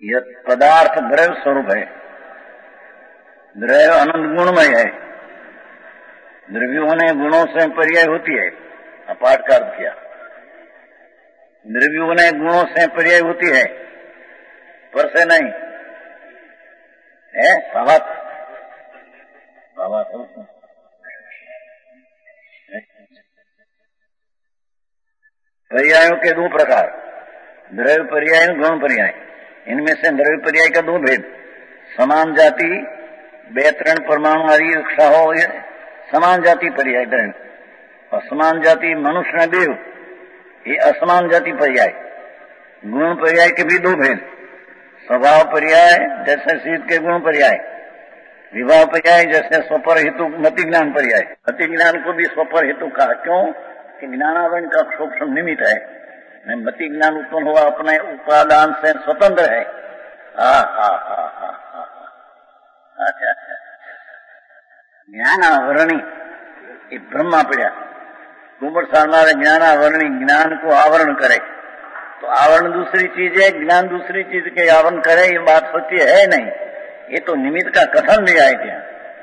यह पदार्थ द्रव्य स्वरूप है, द्रव्य अनंत गुणमय है, द्रव्यों ने गुणों से पर्याय होती है, अपाठ का अर्थ किया। द्रव्यों ने गुणों से पर्याय होती है, पर से नहीं है, भावात भावात पर्यायों के दो प्रकार, द्रव्य पर्याय और गुण पर्याय। इनमें से द्रव्य पर्याय का दो भेद, समान जाति व्यातरण परमाणु आदि इच्छा हो, समान जाति पर्याय द्रव्य, असमान जाति मनुष्य न देव, ये असमान जाति पर्याय। गुण पर्याय के भी दो भेद, स्वभाव पर्याय जैसे शीत के गुण पर्याय, विवाह पर्याय जैसे स्वपर हेतु मति ज्ञान पर्याय। मति ज्ञान को भी स्वपर हेतु कहा, क्यों कि ज्ञानावरण का सूक्ष्म निमित्त है, मति ज्ञान उत्पन्न हुआ अपने उपादान से स्वतंत्र है। हा हा हा हा हा अच्छा अच्छा ज्ञानावरणी ये ब्रह्मा पड़ा कुंवर सारनारे ज्ञानावरणी, ज्ञान को आवरण करे, तो आवरण दूसरी चीज है, ज्ञान दूसरी चीज के आवरण करे, ये बात सत्य है नहीं, ये तो निमित्त का कथन भी आए क्या।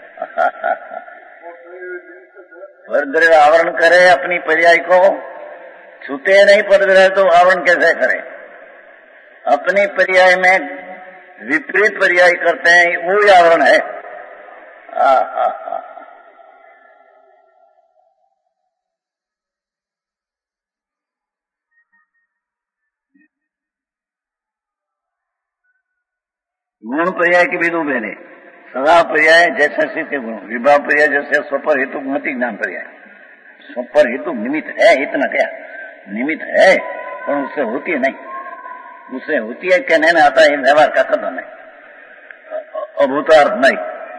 द्रव्य आवरण करे अपनी पर्याय को, छूते नहीं पर द्रव्य तो आवरण कैसे करे। अपनी पर्याय में विपरीत पर्याय करते हैं, वो ही आवरण है। आ, आ, आ, गुण पर्याय के भी दो भेद है, स्वभाव पर्याय जैसे शीत के गुण, विभाव पर्याय जैसे स्वपर हेतु मति ज्ञान पर्याय। स्वपर हेतु निमित्त है, इतना क्या निमित्त है, पर उससे होती है नहीं, उससे होती है कहने में आता है, व्यवहार का कथन है, अभूतार्थ नहीं।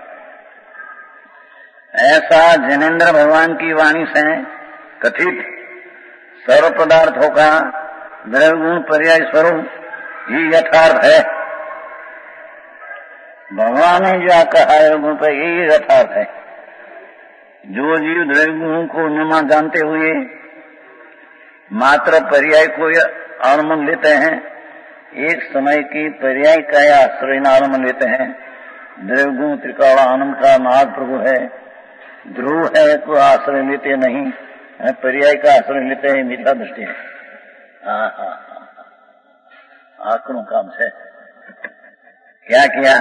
ऐसा जैनेन्द्र भगवान की वाणी से कथित सर्व पदार्थों का द्रव्य गुण पर्याय स्वरूप ही यथार्थ है। भगवान ने जो कहा है गुण पर यही यथार्थ है। जो जीव द्रव्य गुणों को न जानते हुए मात्र पर्याय को आलम्बन लेते हैं, एक समय की पर्याय का आश्रय आलम्बन लेते हैं। द्रव्य गुण त्रिकाल आनंद का नाद प्रभु है, ध्रुव है को आश्रय लेते नहीं, पर्याय का आश्रय लेते हैं, मिथ्या दृष्टि है। हाँ हाँ आकड़ों काम से क्या किया,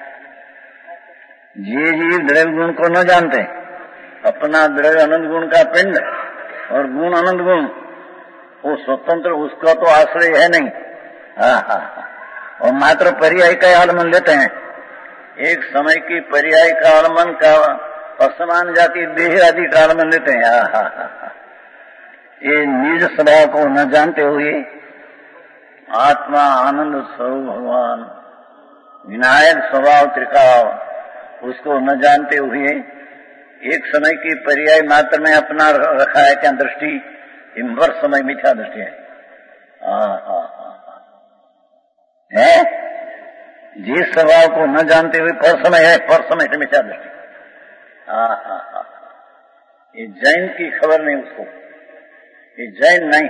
ये जीव द्रव्य गुण को न जानते, अपना द्रव्य अनंत गुण का पिंड और गुण अनंत गुण वो स्वतंत्र, उसका तो आश्रय है नहीं। हाँ हाँ हाँ और मात्र पर्याय का आलम्बन लेते हैं। एक समय की पर्याय का आलम्बन का असमान जाति देह आदि का आलम्बन लेते हैं। हाँ हाँ हाँ ये निज स्वभाव को न जानते हुए आत्मा आनंद स्वरूप भगवान विनायक स्वभाव त्रिकाल, उसको न जानते हुए एक समय की पर्याय मात्र में अपना रखा है क्या दृष्टि, इम्वर समय मिथ्या दृष्टि है। हाँ हाँ हाँ है जिस स्वभाव को न जानते हुए पर समय है, पर समय से मिथ्या दृष्टि। हाँ हाँ हाँ ये जैन की खबर नहीं उसको, ये जैन नहीं।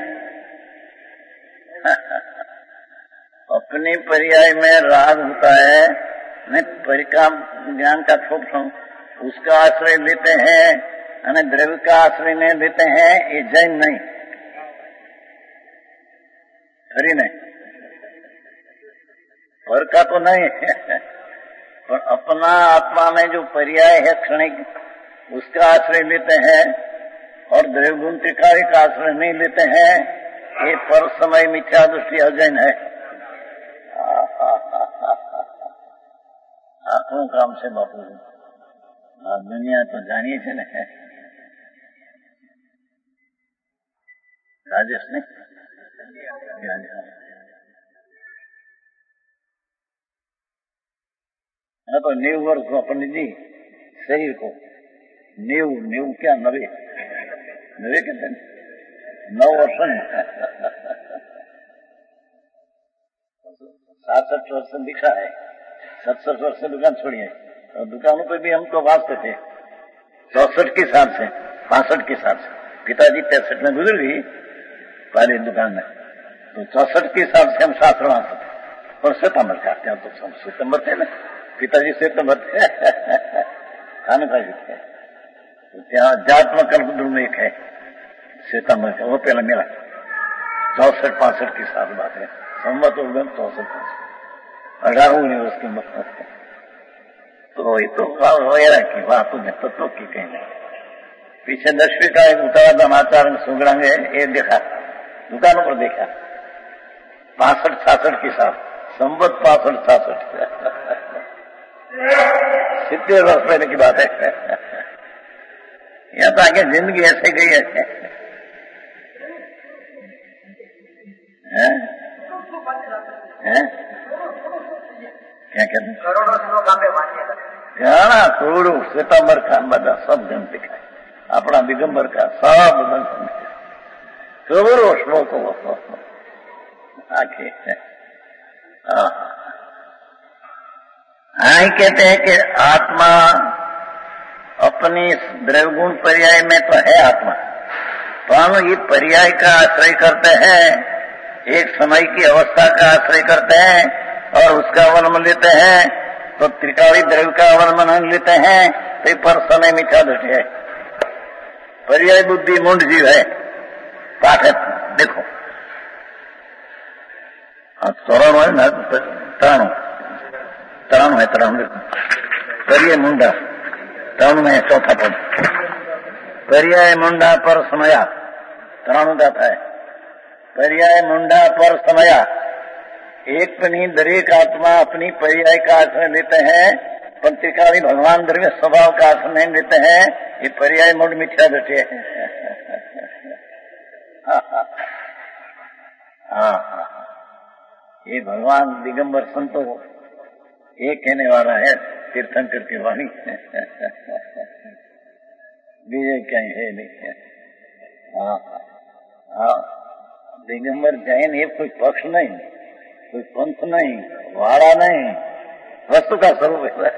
अपने पर्याय में राग होता है, नहीं परिकाम ज्ञान का सूक्ष्म, उसका आश्रय लेते हैं, यानी द्रव्य का आश्रय नहीं लेते हैं, ये जैन नहीं, खरी नहीं, पर का तो नहीं पर अपना आत्मा में जो पर्याय है क्षणिक, उसका आश्रय लेते हैं और द्रव्य गुण त्रिकाल का आश्रय नहीं लेते हैं, ये पर समय मिथ्या दृष्टि अजैन है। आखिरों काम से बापू दुनिया तो जानिए छे ने राजेश ने हाँ तो नेव वर्ष को अपन जी शरीर को नेव नेव क्या नवे नवे कहते हैं नौ वर्ष सासठ वर्ष दीक्षा है, सत्सठ वर्ष से दुकान छोड़िए और दुकानों पे भी हम तो वास्ते थे चौसठ के साल से बासठ के साल से, पिताजी पैंसठ में गुजर गई पहले दुकान में, तो चौसठ के साल से हम शास्त्र वास्ते थे, और श्वेतांबर का ત્યાં તો શ્વેતાંબર थे ને पिताजी श्वेतांबर थे खानकाजी थे तो ત્યાં जातमा कल्पद्रुम में एक है श्वेतांबर का वो पहला मेरा चौसठ पांसठ की साल बात है संवत हो गए चौसठ पांसठ अठारह वर्ष की उम्र तो ये तो वगैरह की बात तो तत्व की कहीं नहीं पीछे दसवीं का एक उतारा आचार सुगड़ांग है ये देखा दुकानों पर देखा पासठ छासठ की साल संवत पासठ छासठ सित्तेर वर्ष पहले की बात है यहाँ तो आगे जिंदगी ऐसे गई है हैं? हैं? क्या कहते हैं घણા કરોડો શ્વેતાંબર ખાન બધા સબ જન દેખાય આપણા દિગંબર का सब करोड़ों श्लोकों आगे हाँ कहते हैं कि आत्मा अपनी द्रव्यगुण पर्याय में तो है आत्मा परंतु ये पर्याय का आश्रय करते हैं एक समय की अवस्था का आश्रय करते हैं और उसका अवलंबन लेते हैं तो त्रिकाली द्रव्य का अवलंबन लेते हैं तो पर समय मिथ्या दृष्टि है पर्याय बुद्धि मुंड जीव है पाठ है देखो चौराणु है ना तराणु तराणु है तराणु देखो पर्याय मुंडा तराणु में चौथा पद पर्याय मुंडा पर समया तराणु जाता है पर्याय मुंडा पर समया एक पनी दरेक आत्मा अपनी पर्याय का आश्रय लेते हैं पर त्रिकाली भगवान द्रव्य स्वभाव का आश्रय लेते हैं ये पर्याय मुंड मिथ्या दृष्टि है हाँ ये भगवान दिगंबर संतो ये कहने वाला है तीर्थंकर की वाणी बीजे कहीं है नहीं है हाँ हाँ दिगंबर जैन ये कोई पक्ष नहीं कोई पंथ नहीं वाड़ा नहीं वस्तु का स्वरूप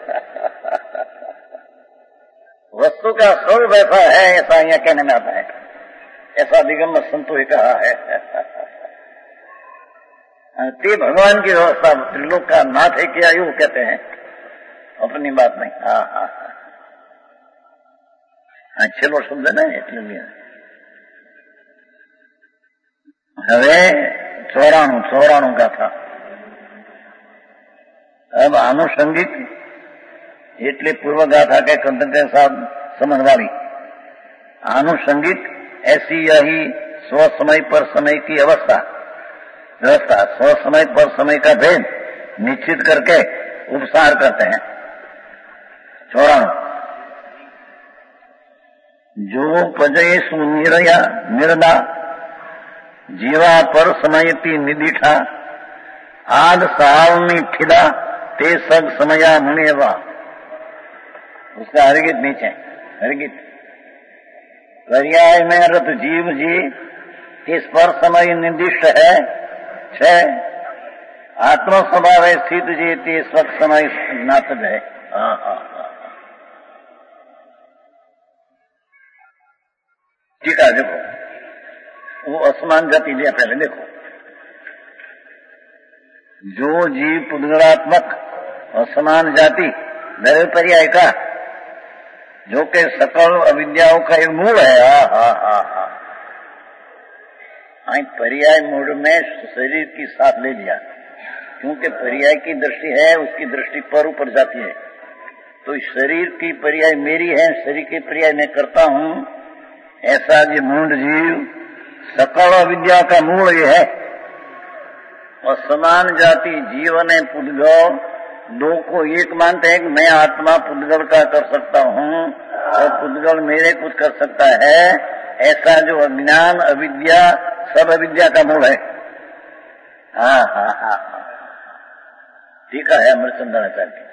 वस्तु का स्वरूप ऐसा है ऐसा यहाँ कहने में आता है ऐसा दिगंबर संतो ही कहा है ते भगवान की व्यवस्था त्रिलोक का नाथ है क्या यूं कहते हैं अपनी बात नहीं हाँ हाँ हाँ छेलो शब्द ना એટલે હવે ચોરાણું ચોરાણું ગાથા अब आनुषंगिक એટલે पूर्व गाथा के कंठ के साथ समझ वाली आनुषंगिक ऐसी यही स्व समय पर समय की अवस्था व्यवस्था स्व समय पर समय का भेद निश्चित करके उपसार करते हैं चौराणु जो पजयसु निरया निर्दा जीवा पर समयती निदिठा आद सावनी ठिदा ते सग समया मुनेवा उसका हरगित नीचे हरगित पर्याय में रत जीव जी इस पर समय निर्दिष्ट है छह आत्मा स्वभाव स्थित जी इस वक्त समय ज्ञात है हाँ हाँ हाँ ठीक है देखो वो असमान जाति लिया पहले देखो जो जीव पुद्गलात्मक असमान जाति दर पर्याय का जो के सकल अविद्याओं का एक मूल है हा हा हा हा पर्याय मूड में शरीर की साथ ले लिया क्योंकि पर्याय की दृष्टि है उसकी दृष्टि पर ऊपर जाती है तो शरीर की पर्याय मेरी है शरीर की पर्याय मैं करता हूँ ऐसा जो मूड जीव सकल अविद्या का मूल ये है और समान जाति जीवन है पुद्गल दो को एक मानते हैं कि मैं आत्मा पुद्गल का कर सकता हूँ और पुद्गल मेरे कुछ कर सकता है ऐसा जो अज्ञान अविद्या सब अविद्या का मूल है हाँ हाँ हाँ ठीक है अमृतचंद्राचार्य की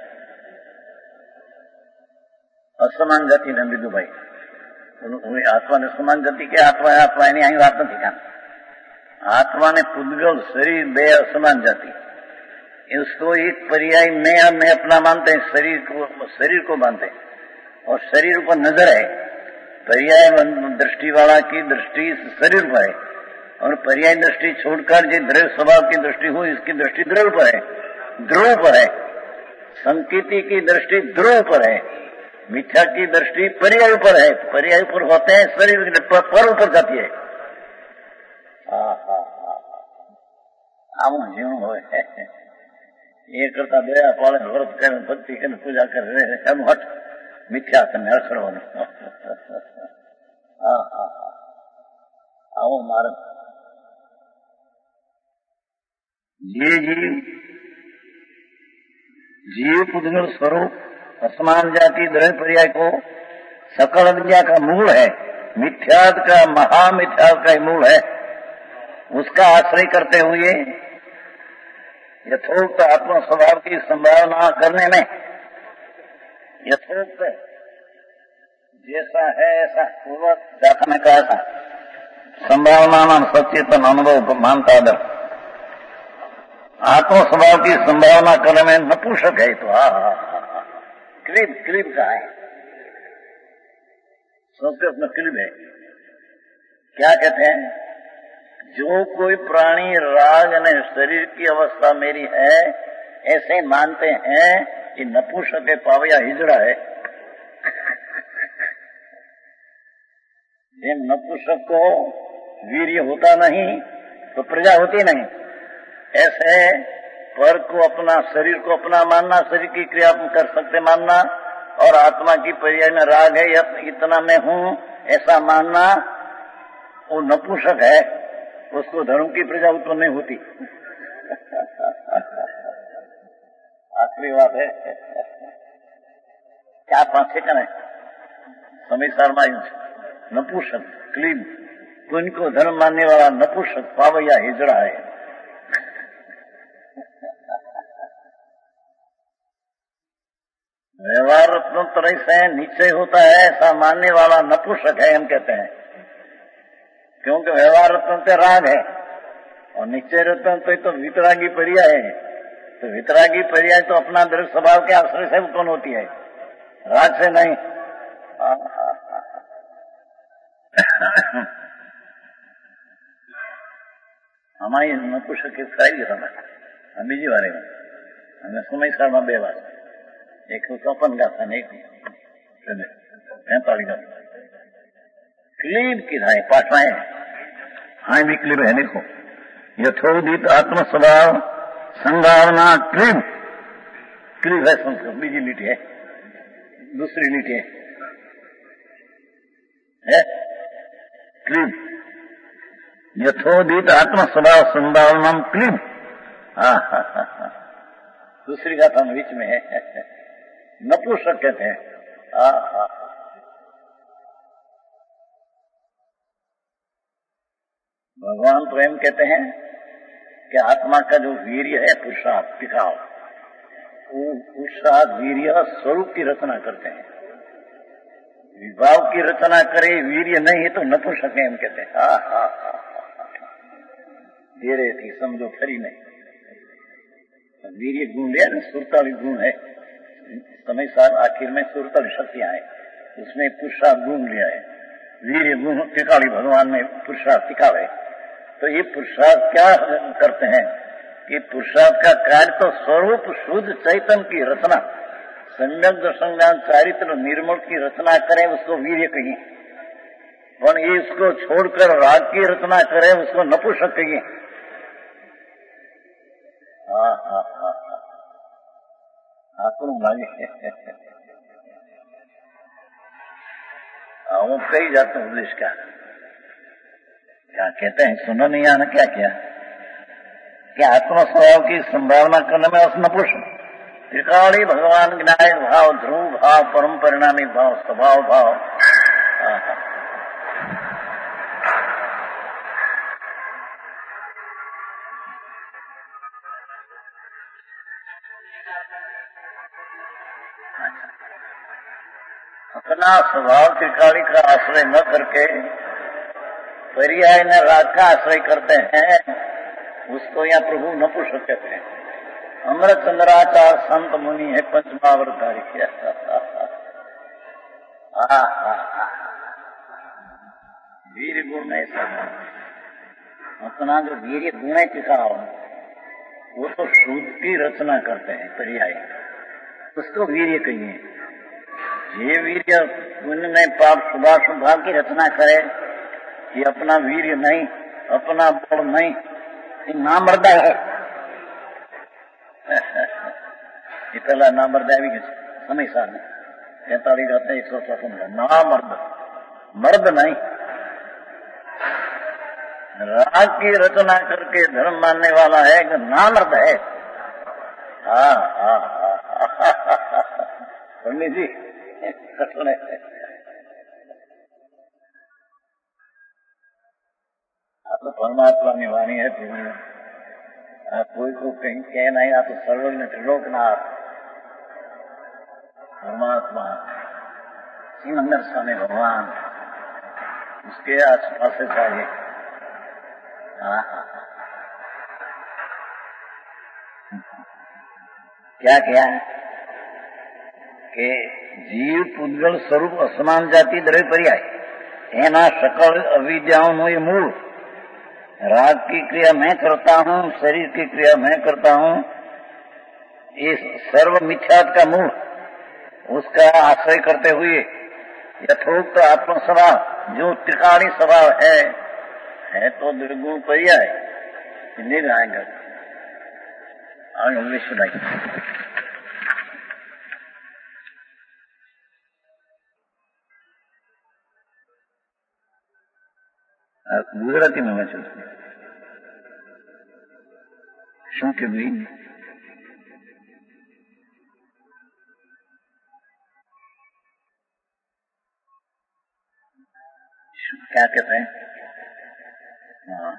असमान जाति ने विदु भाई आत्मा ने समान जाति के आत्मा आत्मा एनी અહીં વાત નથી કામ आत्मा ने पुद्गल शरीर बे असमान जाति इसको एक पर्याय मैं मैं अपना मानते हैं शरीर को शरीर को मानते हैं और शरीर पर नजर है पर्याय दृष्टि वाला की दृष्टि शरीर पर है और पर्याय दृष्टि छोड़कर जो द्रव्य स्वभाव की दृष्टि हो इसकी दृष्टि द्रव्य पर है ध्रुव पर है, संकेती की दृष्टि ध्रुव पर है, मिथ्या की दृष्टि पर्याय पर है। पर्याय पर होते हैं शरीर पर ऊपर जाती है। આવું જીવન હોય એ કરતા દયા પાળે વ્રત કરે ભક્તિ કરીને પૂજા કરે એનું હટ મિથ્યા તમે અખડવાનું આવો માર્ગ જે જીવ जीव पुद्गल स्वरूप असमान जाति द्रव्य पर्याय को सकल विद्या का मूल है, मिथ्याद का महामिथ्याद का मूल है, उसका आश्रय करते हुए यथोक्त आत्म स्वभाव की संभावना करने में यथोक्त जैसा है ऐसा पूर्वक जाखने का ऐसा संभावना नाम सचेतन अनुभव मानता दर आत्म स्वभाव की संभावना करने में नपुंसक है। तो हा हा हा क्लीब क्लीब का है, संस्कृत में क्लीब है। क्या कहते हैं? जो कोई प्राणी राग ने शरीर की अवस्था मेरी है ऐसे मानते हैं कि नपुंसक है, पावया हिजड़ा है। जिन नपुंसक को वीर्य होता नहीं तो प्रजा होती नहीं, ऐसे पर को अपना शरीर को अपना मानना, शरीर की क्रिया कर सकते मानना, और आत्मा की पर्याय में राग है इतना मैं हूं ऐसा मानना, वो नपुंसक है, उसको धर्म की प्रजा उत्पन्न नहीं होती। आखिरी बात है क्या पांच सेकंड है समय शर्मा नपुंसक क्लीन तो इनको धर्म मानने वाला नपुंसक पावैया हिजड़ा है। व्यवहार रत्न तरह से निश्चय होता है ऐसा मानने वाला नपुंसक है हम कहते हैं, क्योंकि व्यवहार रत्न से राग है और निश्चय रत्न तो, तो वितरागी पर्याय है। तो वितरागी पर्याय तो अपना दृढ़ स्वभाव के आश्रय से उत्पन्न होती है, राग से नहीं। हमारी नपुंसक की सारी हम बीजी वाले में हमें समय साल में बे बार एक ચોપન ગાથા ને એક पैंतालीस गाथा क्लीब की धाए पाठवाएं हाँ भी क्लीब है। देखो यथोदित आत्म स्वभाव संभावना क्लीब क्लीब है, संस्कृत बीजी लीटी है, दूसरी लीटी है, है? क्लीब यथोदित आत्म स्वभाव संभावना क्लीब। हाँ हाँ हाँ हाँ दूसरी गाथा में बीच में है नपुंसक कहते हैं। हाँ हाँ भगवान प्रेम कहते हैं कि आत्मा का जो वीर्य है पुरुषार्थ टिकाव, वो पुरुषार्थ वीर्य स्वरूप की रचना करते हैं। विभाव की रचना करे वीर्य नहीं तो नपुंसक है हम कहते हैं। हाँ हाँ हाँ धीरे थी समझो खरी नहीं। वीर्य गुण है, सुरताली गुण है, समय साल आखिर में सुरताली शक्तियां है, उसमें पुरुषार्थ गुण लिया है। वीर्य गुण टिकाली भगवान में पुरुषार्थ टिकावे। तो ये पुरुषार्थ क्या करते हैं कि पुरुषार्थ का कार्य तो स्वरूप शुद्ध चैतन्य की रचना, सम्यक दर्शन ज्ञान चारित्र निर्मल की रचना करें उसको वीर्य कहिए, पर ये इसको छोड़कर राग की रचना करें उसको नपुंसक कहिए। हाँ हाँ हाँ આપણું લાગે वो कई जाते हैं उपदेश का क्या कहते हैं सुनो नहीं आना क्या क्या क्या आत्मा स्वभाव की संभावना करने में उस नपुंसक त्रिकाली भगवान विनायक भाव ध्रुव भाव परम परिणामी भाव स्वभाव भाव। अपना स्वभाव त्रिकाली का आश्रय न करके पर्याय ने राग का आश्रय करते हैं, उसको यहाँ प्रभु नपुंसक कहते हैं। अमृत चंद्राचार संत मुनि है पंचमावतारी किया। वीर गुण ऐसा अपना जो वीर गुण है किसा वो तो शुद्ध की रचना करते हैं पर्याय, उसको वीर्य कहिए। ये वीर्य पुण्य पाप शुभा शुभाव की रचना करे, ये अपना वीर्य नहीं, अपना बल नहीं, ये नामर्दा है। ये पहला नामर्दा भी समय साल में पैंतालीस रहते एक सौ सत्तर नामर्द, मर्द नहीं। राग की रचना करके धर्म मानने वाला है कि नामर्द है। हाँ हाँ हाँ पंडित जी तो परमात्मा की वाणी है। कोई को कहीं कह नहीं, आप तो सर्वज्ञ त्रिलोकनाथ परमात्मा सिमंदर स्वामी भगवान, उसके आसपास से चाहिए। क्या क्या કે જીવ પૂતગલ સ્વરૂપ અસમાન જાતિ દ્રવ્ય પર્યાય, એના सकल अविद्याओं ये मूल। राग की क्रिया मैं करता हूँ, शरीर की क्रिया मैं करता हूँ, ये सर्व मिथ्यात का मूल, उसका आश्रय करते हुए यथोक्त आत्म स्वभाव जो त्रिकाणी स्वभाव है, है तो दुर्गुण पर्याय निर्गाएंगे विश्व गुजराती में वांचो શું કે ભાઈ क्या कहते हैं? हाँ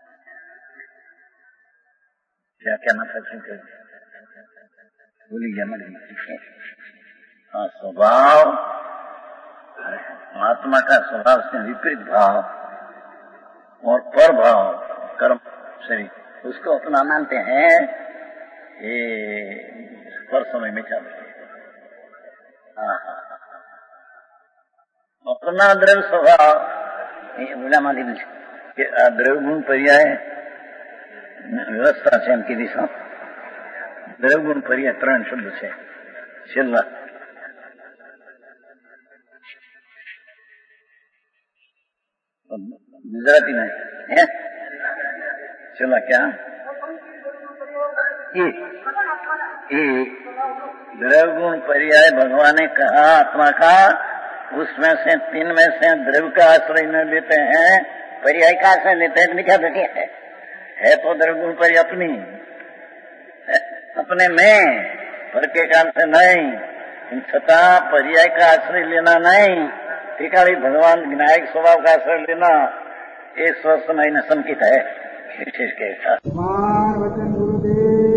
क्या कहना था? भूली गया मैं। हाँ स्वभाव, आत्मा का स्वभाव से विपरीत भाव और पर भाव कर्म शरीर, उसको अपना मानते हैं। ये पर समय में चल अपना द्रव्य स्वभाव बोला माली कि द्रव्य गुण पर्याय व्यवस्था है की दिशा। द्रव्य गुण पर्याय त्रण शब्द है छेल्ला। गुजराती में है चला क्या ये ये द्रव्य गुण पर्याय भगवान ने कहा आत्मा का, उसमें से तीन में से द्रव्य का आश्रय न लेते हैं, पर्याय का आश्रय लेते हैं, मिथ्या घटे है, है तो द्रव्य गुण पर्याय अपनी अपने में, पर के कारण से नहीं, छठा पर्याय का आश्रय लेना नहीं, ठिकानी भगवान विनायक स्वभाव का आश्रय लेना, एक स्वस्थ नहीं न संकित है विशेष के साथ।